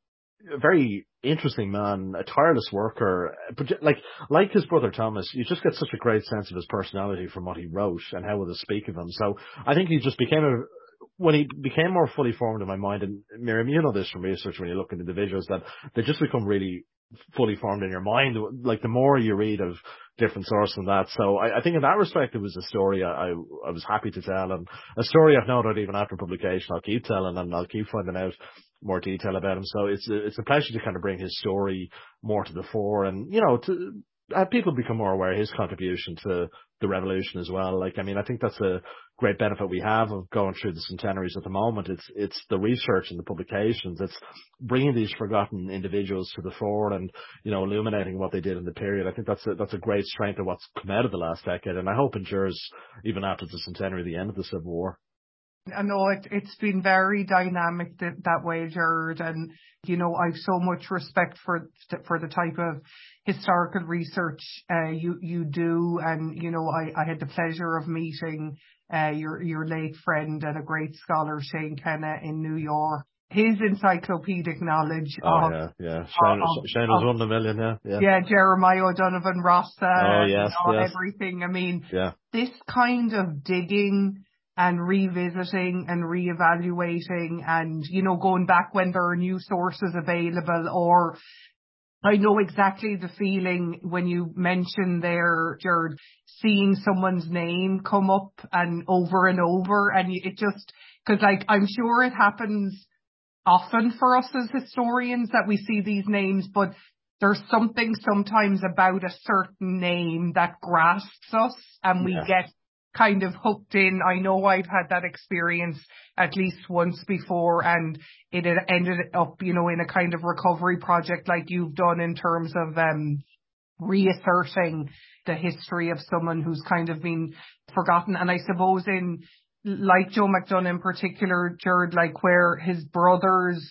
a very interesting man, a tireless worker, but like like his brother Thomas, you just get such a great sense of his personality from what he wrote and how others speak of him. So I think he just became a, when he became more fully formed in my mind, and Miriam, you know this from research when you look at individuals, that they just become really fully formed in your mind, like the more you read of different sources and that. So I, I think in that respect, it was a story I, I, I was happy to tell, and a story I've no doubt even after publication I'll keep telling, and I'll keep finding out more detail about him. So it's a, it's a pleasure to kind of bring his story more to the fore, and, you know, to have people become more aware of his contribution to the revolution as well. Like, I mean, I think that's a great benefit we have of going through the centenaries at the moment. It's, it's the research and the publications. It's bringing these forgotten individuals to the fore and, you know, illuminating what they did in the period. I think that's a, that's a great strength of what's come out of the last decade, and I hope endures even after the centenary, the end of the Civil War. I know it, it's been very dynamic that, that way, Gerard, and, you know, I've so much respect for for the type of historical research uh, you you do, and, you know, I, I had the pleasure of meeting uh, your your late friend and a great scholar, Shane Kenna, in New York. His encyclopedic knowledge oh, of... yeah, yeah. Shane, of, Shane was of, one in a million, yeah. Yeah, yeah Jeremiah O'Donovan Rossa, oh, yes, you know, yes. everything. I mean, yeah. this kind of digging and revisiting and reevaluating and, you know, going back when there are new sources available, or I know exactly the feeling when you mentioned there, Gerard, seeing someone's name come up and over and over, and it just, because like I'm sure it happens often for us as historians that we see these names, but there's something sometimes about a certain name that grasps us and we yeah. get kind of hooked in. I know I've had that experience at least once before, and it had ended up, you know, in a kind of recovery project like you've done in terms of um, reasserting the history of someone who's kind of been forgotten. And I suppose in, like Joe McDonagh in particular, Gerard, like where his brother's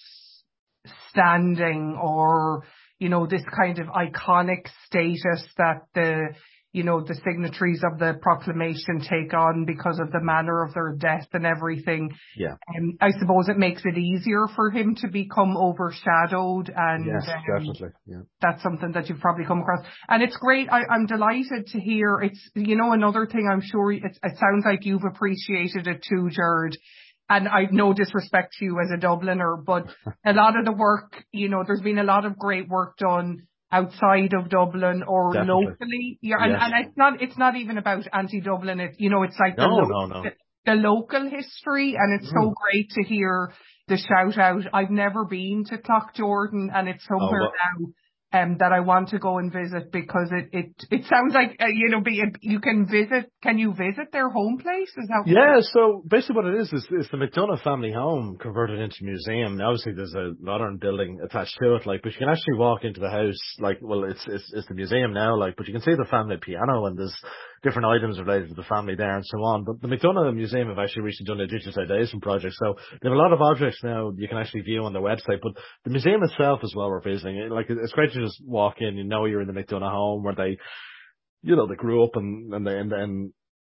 standing, or, you know, this kind of iconic status that the, you know, the signatories of the proclamation take on because of the manner of their death and everything. Yeah. Um, I suppose it makes it easier for him to become overshadowed, and yes, um, definitely. Yeah. That's something that you've probably come across. And it's great. I, I'm delighted to hear. It's, you know, another thing I'm sure it's, it sounds like you've appreciated it too, Gerard. And I've no disrespect to you as a Dubliner, but a lot of the work, you know, there's been a lot of great work done outside of Dublin or Definitely. locally. Yeah, yes. and, and it's not it's not even about anti-Dublin. It's, you know, it's like no, the, lo- no, no. the, the local history, and it's mm. so great to hear the shout out. I've never been to Cloughjordan, and it's somewhere oh, now um, that I want to go and visit, because it it, it sounds like, uh, you know, be, you can visit, can you visit their home place? Is that Yeah, so basically what it is, is, is the McDonagh family home converted into a museum. Now, obviously there's a modern building attached to it, like, but you can actually walk into the house, like, well, it's, it's, it's the museum now, like, but you can see the family piano, and there's different items related to the family there and so on. But the McDonagh Museum have actually recently done a digitization project, so they have a lot of objects now you can actually view on their website, but the museum itself as well, we're visiting. Like, it's great to just walk in, you know, you're in the McDonagh home where they, you know, they grew up, and, and they, and, and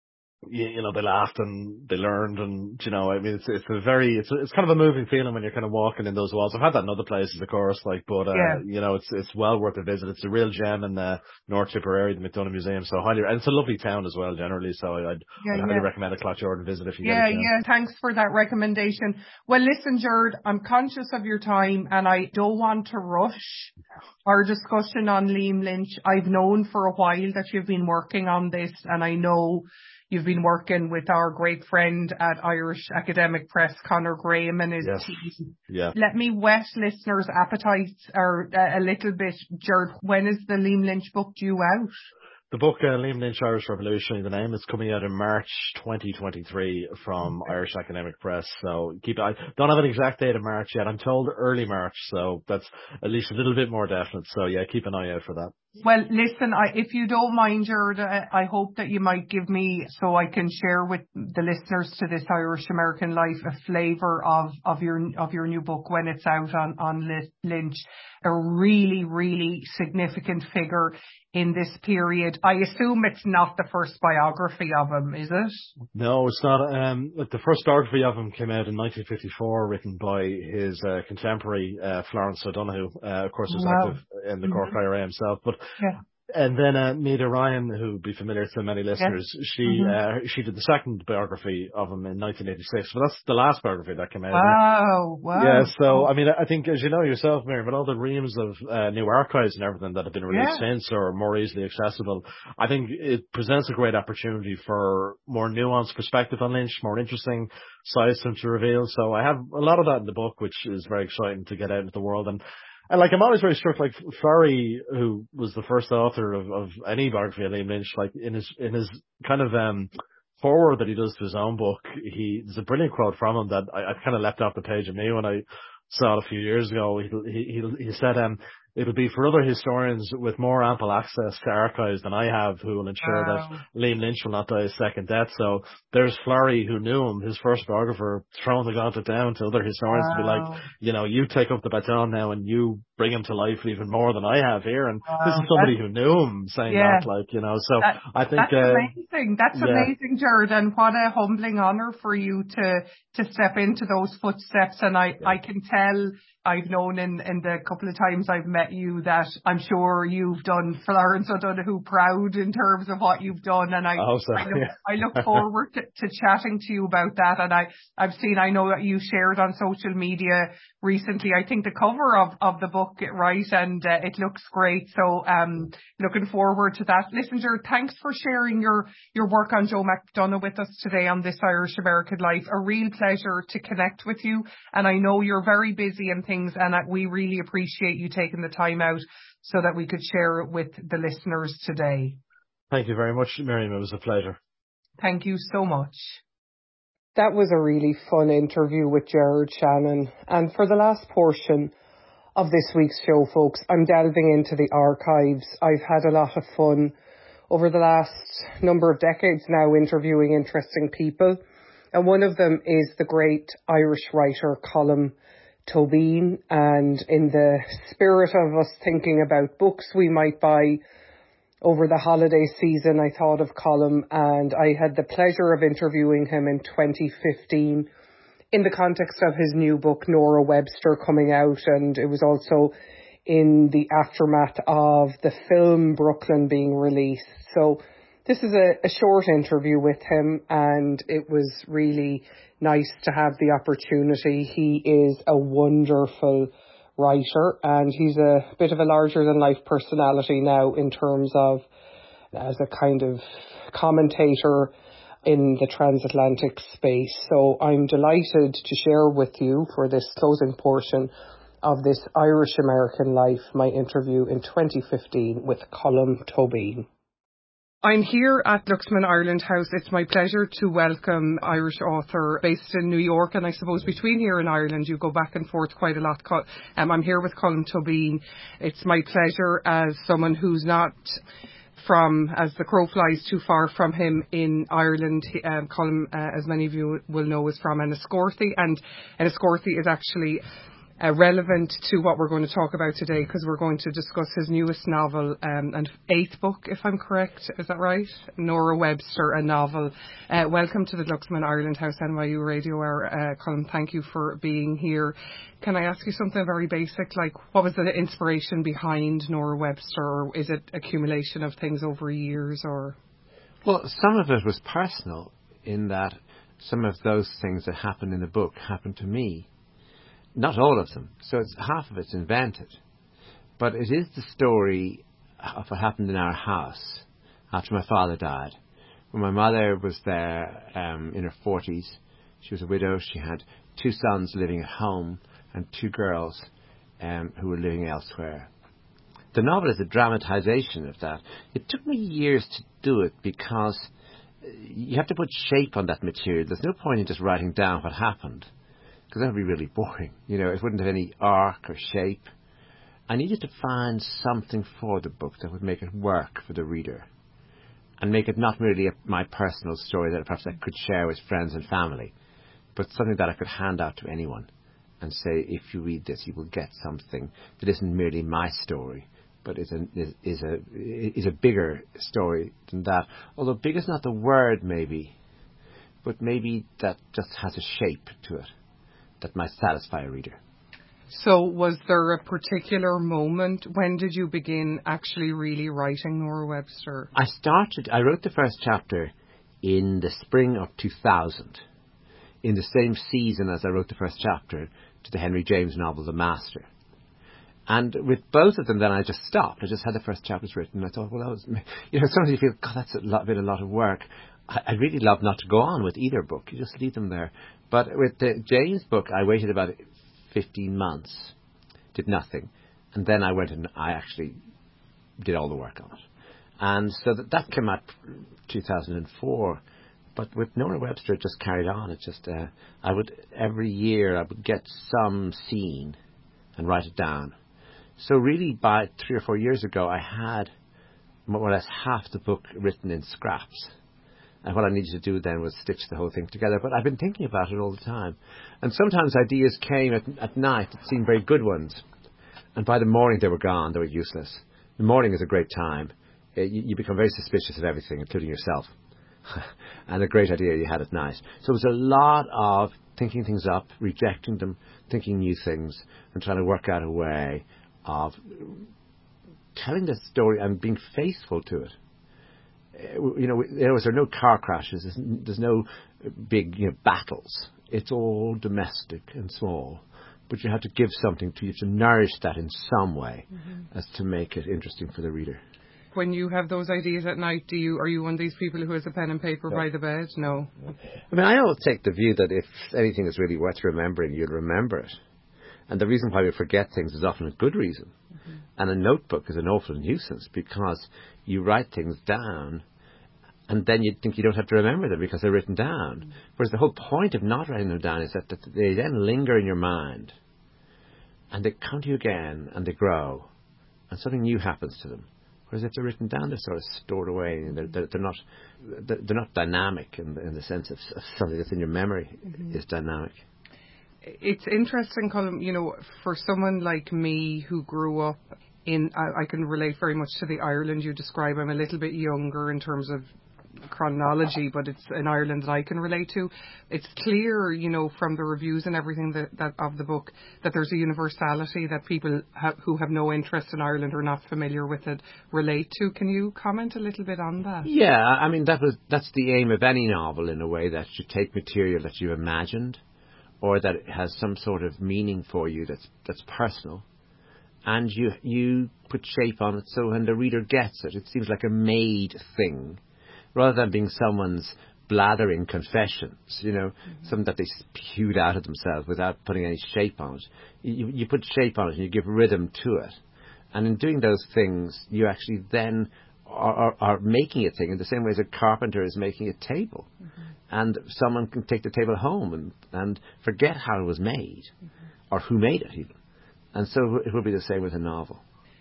you, you know, they laughed and they learned, and you know, I mean, it's it's a very it's a, it's kind of a moving feeling when you're kind of walking in those walls. I've had that in other places, of course, like, but uh, Yeah. you know, it's it's well worth a visit. It's a real gem in the North Tipperary, the McDonagh Museum. So highly, and it's a lovely town as well, generally. So I'd Yeah, I'd highly yeah. recommend a Cloughjordan visit if you get a Yeah, chance. yeah. Thanks for that recommendation. Well, listen, Jared, I'm conscious of your time and I don't want to rush our discussion on Liam Lynch. I've known for a while that you've been working on this, and I know you've been working with our great friend at Irish Academic Press, Conor Graham, and his Yes. team. Yeah. Let me whet listeners' appetites or uh, a little bit. Jared, when is the Liam Lynch book due out? The book, uh, Liam Lynch, Irish Revolutionary, the name, is coming out in March twenty twenty-three from Okay. Irish Academic Press. So keep, I don't have an exact date of March yet. I'm told early March, so that's at least a little bit more definite. So yeah, keep an eye out for that. Well, listen, I, if you don't mind, Jared, I, I hope that you might give me, so I can share with the listeners to this Irish American Life, a flavour of, of your of your new book when it's out on, on Lynch. A really, really significant figure in this period. I assume it's not the first biography of him, is it? No, it's not. Um, the first biography of him came out in nineteen fifty-four, written by his uh, contemporary, uh, Florence O'Donoghue. Uh, of course, he was Wow. active in the Cork Mm-hmm. I R A himself, but Yeah. and then uh, Nita Ryan, who would be familiar to many listeners, Yes. she Mm-hmm. uh, she did the second biography of him in nineteen eighty-six. But that's the last biography that came out. Wow. Yeah, Wow. so Oh, I mean, I think, as you know yourself, Mary, but all the reams of uh, new archives and everything that have been released yeah. since or more easily accessible, I think it presents a great opportunity for more nuanced perspective on Lynch, more interesting sides to him to reveal. So I have a lot of that in the book, which is very exciting to get out into the world. And And like, I'm always very struck, like, Florey, who was the first author of, of any biography of Liam Lynch, like, in his, in his kind of, um, forward that he does to his own book, he, there's a brilliant quote from him that I, I kind of left off the page of me when I saw it a few years ago. He, he, he, he said, um, it'll be for other historians with more ample access to archives than I have who will ensure that Wow. Liam Lynch will not die a second death. So there's Florey, who knew him, his first biographer, throwing the gauntlet down to other historians to be like, Wow. you know, you take up the baton now and you bring him to life even more than I have here. And this is Wow. somebody That's, who knew him saying yeah. that, like, you know, so That, I think, that's uh, amazing. That's yeah, amazing, Jared. And what a humbling honour for you to, to step into those footsteps. And I, yeah. I can tell, I've known in, in the couple of times I've met you that I'm sure you've done Florence O'Donoghue proud in terms of what you've done. And I, I hope so. I look, Yeah. I look forward to, to chatting to you about that. And I, I've seen, I know that you shared on social media recently, I think the cover of, of the book, right? And uh, it looks great. So, um, looking forward to that. Listen, Jared, thanks for sharing your, your work on Joe McDonagh with us today on This Irish American Life. A real pleasure to connect with you. And I know you're very busy and things, and we really appreciate you taking the time out so that we could share it with the listeners today. Thank you very much, Miriam. It was a pleasure. Thank you so much. That was a really fun interview with Jared Shannon. And for the last portion of this week's show, folks, I'm delving into the archives. I've had a lot of fun over the last number of decades now interviewing interesting people. And one of them is the great Irish writer Colm Tóibín. And in the spirit of us thinking about books we might buy over the holiday season, I thought of Colm, and I had the pleasure of interviewing him in twenty fifteen in the context of his new book, Nora Webster, coming out, and it was also in the aftermath of the film Brooklyn being released. So this is a, a short interview with him, and it was really nice to have the opportunity. He is a wonderful writer, and he's a bit of a larger than life personality now in terms of as a kind of commentator in the transatlantic space. So I'm delighted to share with you for this closing portion of This Irish American Life, my interview in twenty fifteen with Colm Tóibín. I'm here at Luxman Ireland House. It's my pleasure to welcome Irish author based in New York, and I suppose between here and Ireland you go back and forth quite a lot. Um, I'm here with Colm Tóibín. It's my pleasure as someone who's not from, as the crow flies, too far from him in Ireland. Um, Colm, uh, as many of you will know, is from Enniscorthy, and Enniscorthy is actually uh, relevant to what we're going to talk about today, because we're going to discuss his newest novel um, and eighth book, if I'm correct. Is that right? Nora Webster, a novel. Uh, welcome to the Luxman Ireland House N Y U Radio Hour. Uh, Colin, thank you for being here. Can I ask you something very basic, like what was the inspiration behind Nora Webster, or is it accumulation of things over years? Or Well, some of it was personal, in that some of those things that happened in the book happened to me. Not all of them. So it's, half of it's invented. But it is the story of what happened in our house after my father died. When my mother was there um, in her forties, she was a widow. She had two sons living at home and two girls um, who were living elsewhere. The novel is a dramatization of that. It took me years to do it because you have to put shape on that material. There's no point in just writing down what happened, because that would be really boring. You know, it wouldn't have any arc or shape. I needed to find something for the book that would make it work for the reader and make it not merely a, my personal story that perhaps I could share with friends and family, but something that I could hand out to anyone and say, if you read this, you will get something that isn't merely my story, but is a, is, is a is a bigger story than that. Although big is not the word, maybe, but maybe that just has a shape to it that might satisfy a reader. So was there a particular moment? When did you begin actually really writing Nora Webster? I started, I wrote the first chapter in the spring of two thousand, in the same season as I wrote the first chapter to the Henry James novel, The Master. And with both of them, then I just stopped. I just had the first chapters written. I thought, well, that was, you know, sometimes you feel, God, that's a lot, been a lot of work. I, I'd really love not to go on with either book. You just leave them there. But with the James book, I waited about fifteen months, did nothing. And then I went and I actually did all the work on it. And so that, that came out two thousand four. But with Nora Webster, it just carried on. It just, uh, I would, every year I would get some scene and write it down. So really, by three or four years ago, I had more or less half the book written in scraps. And what I needed to do then was stitch the whole thing together. But I've been thinking about it all the time. And sometimes ideas came at, at night that seemed very good ones. And by the morning, they were gone. They were useless. The morning is a great time. Uh, you, you become very suspicious of everything, including yourself. And a great idea you had at night. So it was a lot of thinking things up, rejecting them, thinking new things, and trying to work out a way of telling the story and being faithful to it. You know, there was there are no car crashes. There's, there's no big, you know, battles. It's all domestic and small. But you have to give something to you to nourish that in some way, mm-hmm. as to make it interesting for the reader. When you have those ideas at night, do you are you one of these people who has a pen and paper no. by the bed? No. I mean, I always take the view that if anything is really worth remembering, you'll remember it. And the reason why we forget things is often a good reason. Mm-hmm. And a notebook is an awful nuisance because you write things down and then you think you don't have to remember them because they're written down. Mm-hmm. Whereas the whole point of not writing them down is that they then linger in your mind and they come to you again and they grow and something new happens to them. Whereas if they're written down, they're sort of stored away and they're, they're, they're not they're not dynamic in the, in the sense of, of something that's in your memory mm-hmm. is dynamic. It's interesting, Colin, you know, for someone like me who grew up in, I, I can relate very much to the Ireland you describe. I'm a little bit younger in terms of chronology, but it's an Ireland that I can relate to. It's clear, you know, from the reviews and everything that, that of the book, that there's a universality that people have, who have no interest in Ireland or not familiar with it relate to. Can you comment a little bit on that? Yeah, I mean, that was that's the aim of any novel, in a way, that you take material that you've imagined or that it has some sort of meaning for you that's that's personal, and you you put shape on it so when the reader gets it, it seems like a made thing, rather than being someone's blathering confessions, you know, mm-hmm. something that they spewed out of themselves without putting any shape on it. You, you put shape on it and you give rhythm to it. And in doing those things, you actually then are, are, are making a thing in the same way as a carpenter is making a table. Mm-hmm. And someone can take the table home and, and forget how it was made, mm-hmm. or who made it even. And so it will be the same with a novel.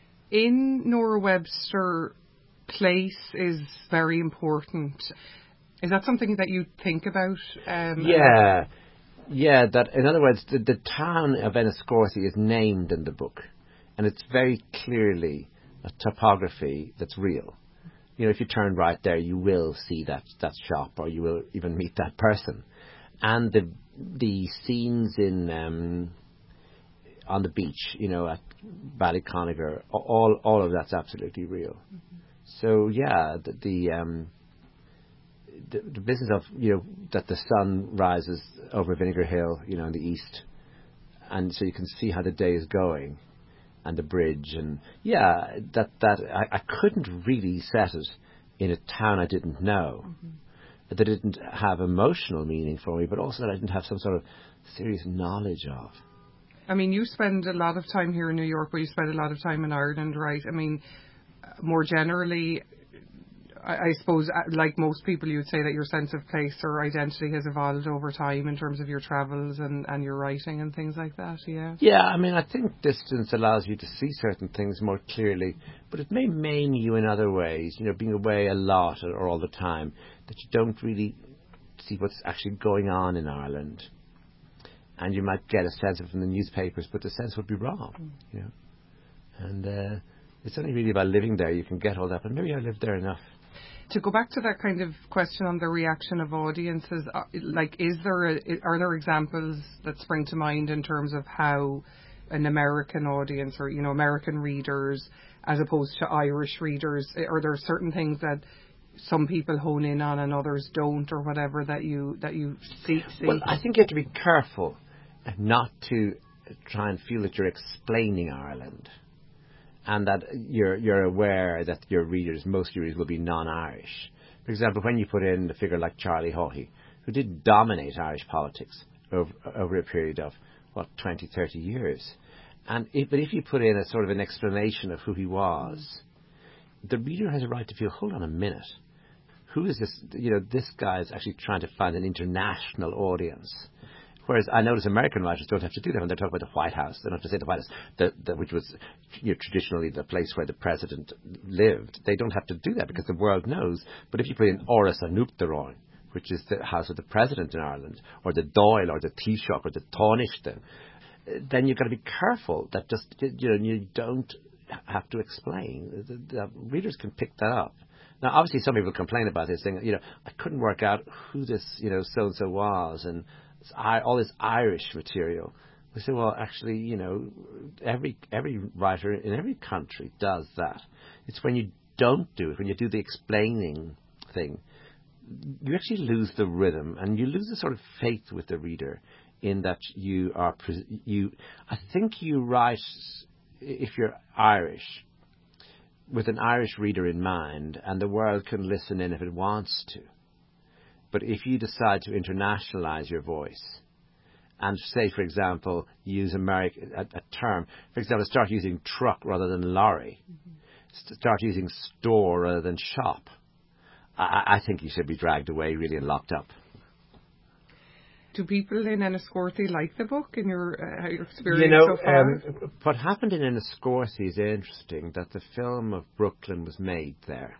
In Nora Webster, place is very important. Is that something that you think about? Um, yeah. Yeah, that in other words, the, the town of Enniscorthy is named in the book, and it's very clearly a topography that's real. You know, if you turn right there, you will see that, that shop, or you will even meet that person. And the the scenes in um, on the beach, you know, at Ballyconnegar, all all of that's absolutely real. Mm-hmm. So yeah, the the, um, the the business of, you know, that the sun rises over Vinegar Hill, you know, in the east, and so you can see how the day is going, and the bridge, and yeah, that that I, I couldn't really set it in a town I didn't know. Mm-hmm. That didn't have emotional meaning for me, but also that I didn't have some sort of serious knowledge of. I mean, you spend a lot of time here in New York, but you spend a lot of time in Ireland, right? I mean, more generally, I, I suppose, like most people, you'd say that your sense of place or identity has evolved over time in terms of your travels and, and your writing and things like that, yeah? Yeah, I mean, I think distance allows you to see certain things more clearly, but it may maim you in other ways, you know, being away a lot or, or all the time, that you don't really see what's actually going on in Ireland. And you might get a sense of it from the newspapers, but the sense would be wrong, mm. you know. And uh, it's only really about living there you can get all that, but maybe I lived there enough. To go back to that kind of question on the reaction of audiences, uh, like, is there a, are there examples that spring to mind in terms of how an American audience or, you know, American readers as opposed to Irish readers, are there certain things that some people hone in on and others don't, or whatever, that you that you see? see? Well, I think you have to be careful not to try and feel that you're explaining Ireland, and that you're you're aware that your readers, most readers, will be non-Irish. For example, when you put in a figure like Charlie Haughey, who did dominate Irish politics over, over a period of, what, twenty, thirty years. And if, but if you put in a sort of an explanation of who he was, the reader has a right to feel, hold on a minute, who is this? You know, this guy is actually trying to find an international audience. Whereas I notice American writers don't have to do that when they're talking about the White House. They don't have to say the White House, the, the, which was, you know, traditionally the place where the president lived. They don't have to do that because the world knows. But if you put in Áras an Uachtaráin, which is the house of the president in Ireland, or the Dáil, or the Taoiseach, or the Tánaiste, then you've got to be careful that just, you know, you don't have to explain. The, the readers can pick that up. Now, obviously, some people complain about this, saying, you know, I couldn't work out who this, you know, so-and-so was, and all this Irish material. We say, well, actually, you know, every every writer in every country does that. It's when you don't do it, when you do the explaining thing, you actually lose the rhythm, and you lose the sort of faith with the reader in that you are, you, I think you write, if you're Irish, with an Irish reader in mind, and the world can listen in if it wants to. But if you decide to internationalize your voice and say, for example, use American, a, a term, for example, start using truck rather than lorry, mm-hmm. start using store rather than shop, I, I think you should be dragged away really and locked up. Do people in Enniscorthy like the book in your, uh, your experience you know, so far? Um, what happened in Enniscorthy is interesting, that the film of Brooklyn was made there.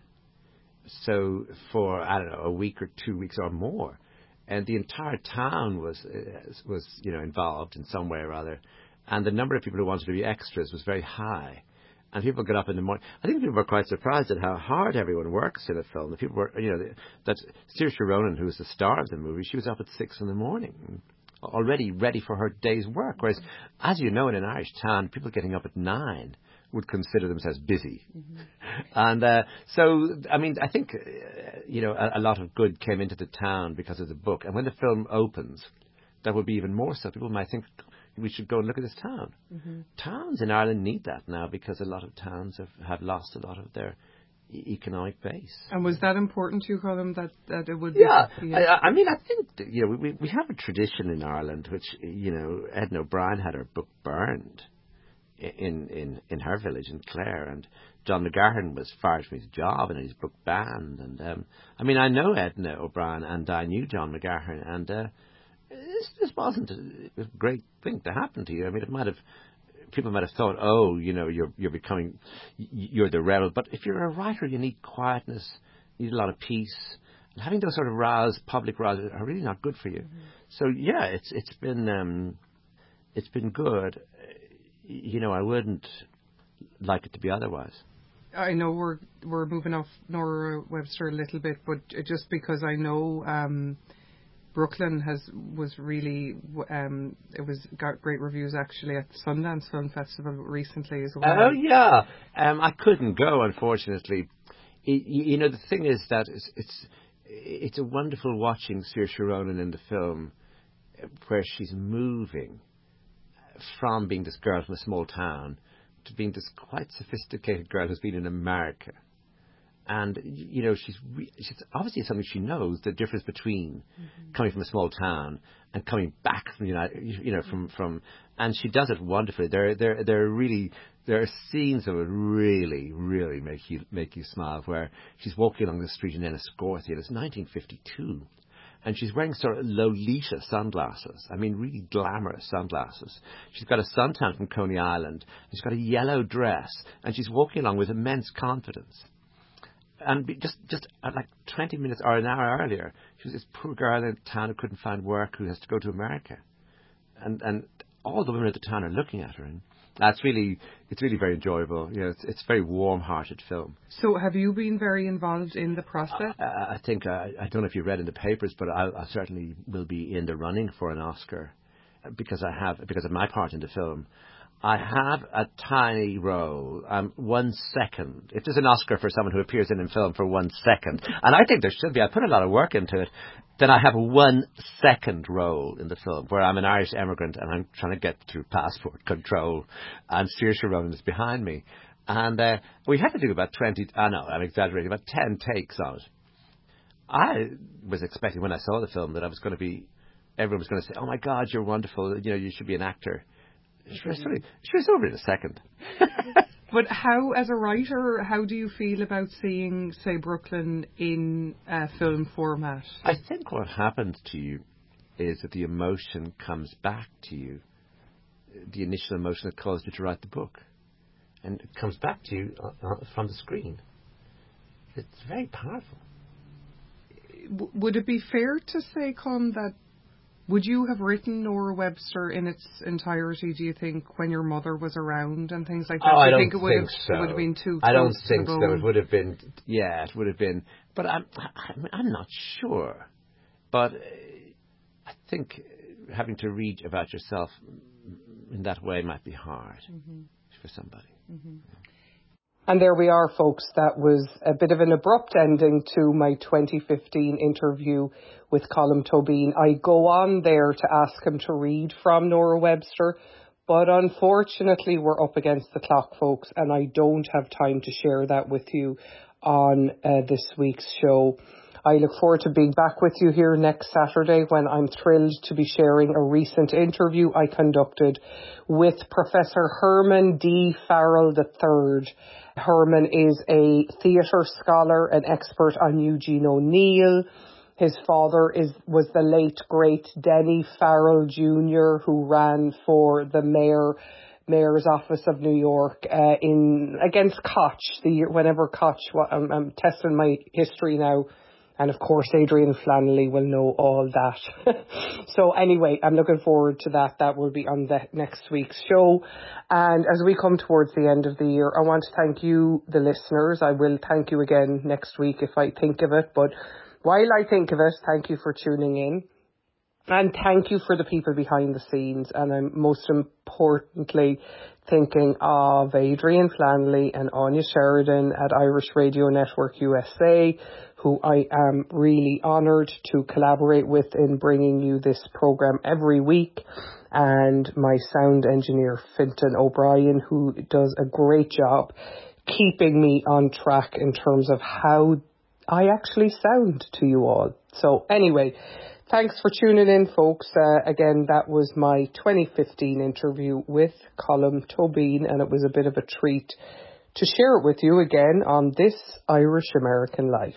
So for, I don't know, a week or two weeks or more, and the entire town was, uh, was you know, involved in some way or other, and the number of people who wanted to be extras was very high. And people got up in the morning. I think people were quite surprised at how hard everyone works in a film. The people were, you know, that Saoirse Ronan, who was the star of the movie, she was up at six in the morning, already ready for her day's work. Whereas, as you know, in an Irish town, people getting up at nine would consider themselves busy. Mm-hmm. And uh, so, I mean, I think, uh, you know, a, a lot of good came into the town because of the book. And when the film opens, that will be even more so. People might think, we should go and look at this town. Mm-hmm. Towns in Ireland need that now, because a lot of towns have, have lost a lot of their e- economic base. And was that important to you, Colm, that, that it would yeah, be? Yeah, I, I mean, I think that, you know, we we have a tradition in Ireland, which, you know, Edna O'Brien had her book burned in in, in her village in Clare, and John McGahern was fired from his job and his book banned. And um, I mean, I know Edna O'Brien, and I knew John McGahern, and uh, This, this wasn't a great thing to happen to you. I mean, it might have, people might have thought, oh, you know, you're you're becoming, you're the rebel. But if you're a writer, you need quietness, you need a lot of peace, And having those sort of rows, public rows, are really not good for you. Mm-hmm. So yeah, it's it's been um, it's been good. You know, I wouldn't like it to be otherwise. I know we're we're moving off Nora Webster a little bit, but just because I know um, Brooklyn has was really um, it was got great reviews actually at the Sundance Film Festival recently as well. Oh yeah, um, I couldn't go, unfortunately. It, you know, the thing is that it's, it's it's a wonderful watching Saoirse Ronan in the film, where she's moving from being this girl from a small town to being this quite sophisticated girl who's been in America. And, you know, she's, re- she's obviously something she knows, the difference between mm-hmm. coming from a small town and coming back from, you know, you know from, from, and she does it wonderfully. There, there, there are really, there are scenes that would really, really make you, make you smile, where she's walking along the street in Enniscorthy, and it's nineteen fifty-two. And she's wearing sort of Lolita sunglasses. I mean, really glamorous sunglasses. She's got a suntan from Coney Island. She's got a yellow dress. And she's walking along with immense confidence. And just just at like twenty minutes or an hour earlier, she was this poor girl in town who couldn't find work, who has to go to America. And and all the women at the town are looking at her. And that's really, it's really very enjoyable. You know, it's it's a very warm-hearted film. So have you been very involved in the process? I, I think, uh, I don't know if you read in the papers, but I, I certainly will be in the running for an Oscar because I have, because of my part in the film. I have a tiny role, um, one second. If there's an Oscar for someone who appears in a film for one second, and I think there should be, I put a lot of work into it, then I have a one second role in the film where I'm an Irish immigrant and I'm trying to get through passport control, and Saoirse Ronan is behind me. And uh, we had to do about twenty, I know, I'm exaggerating, about ten takes on it. I was expecting when I saw the film that I was going to be, everyone was going to say, oh my God, you're wonderful, you know, you should be an actor. She was, she was over in a second. But how, as a writer, how do you feel about seeing, say, Brooklyn in a film format? I think what happens to you is that the emotion comes back to you, the initial emotion that caused you to write the book. And it comes back to you from the screen. It's very powerful. W- would it be fair to say, Con, that would you have written Nora Webster in its entirety, do you think, when your mother was around and things like that? Oh, do you I don't think it would think have, so. It would have been too I don't close think to the so. bone? It would have been, yeah, it would have been. But I'm, I'm, I'm not sure. But I think having to read about yourself in that way might be hard mm-hmm. for somebody. Mm-hmm. And there we are, folks. That was a bit of an abrupt ending to my twenty fifteen interview with Colm Tóibín. I go on there to ask him to read from Nora Webster, but unfortunately we're up against the clock, folks, and I don't have time to share that with you on uh, this week's show. I look forward to being back with you here next Saturday, when I'm thrilled to be sharing a recent interview I conducted with Professor Herman D. Farrell the third. Herman is a theatre scholar, an expert on Eugene O'Neill. His father is was the late, great Denny Farrell Junior, who ran for the mayor mayor's office of New York uh, in against Koch, the year, whenever Koch, I'm, I'm testing my history now. And of course, Adrian Flannelly will know all that. So anyway, I'm looking forward to that. That will be on the next week's show. And as we come towards the end of the year, I want to thank you, the listeners. I will thank you again next week if I think of it. But while I think of it, thank you for tuning in. And thank you for the people behind the scenes. And I'm most importantly thinking of Adrian Flannelly and Anya Sheridan at Irish Radio Network U S A, who I am really honoured to collaborate with in bringing you this programme every week. And my sound engineer, Fintan O'Brien, who does a great job keeping me on track in terms of how I actually sound to you all. So anyway, thanks for tuning in, folks. Uh, again, that was my twenty fifteen interview with Colm Tóibín, and it was a bit of a treat to share it with you again on This Irish American Life.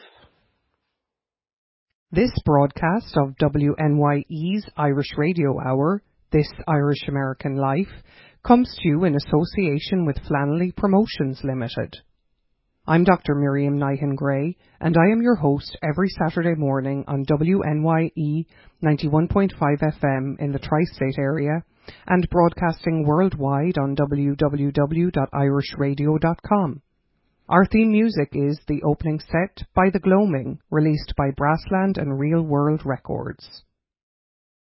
This broadcast of W N Y E's Irish Radio Hour, This Irish American Life, comes to you in association with Flannelly Promotions Limited. I'm Doctor Miriam Nihan-Gray, and I am your host every Saturday morning on W N Y E ninety-one point five F M in the tri-state area and broadcasting worldwide on w w w dot irish radio dot com. Our theme music is the opening set by The Gloaming, released by Brassland and Real World Records.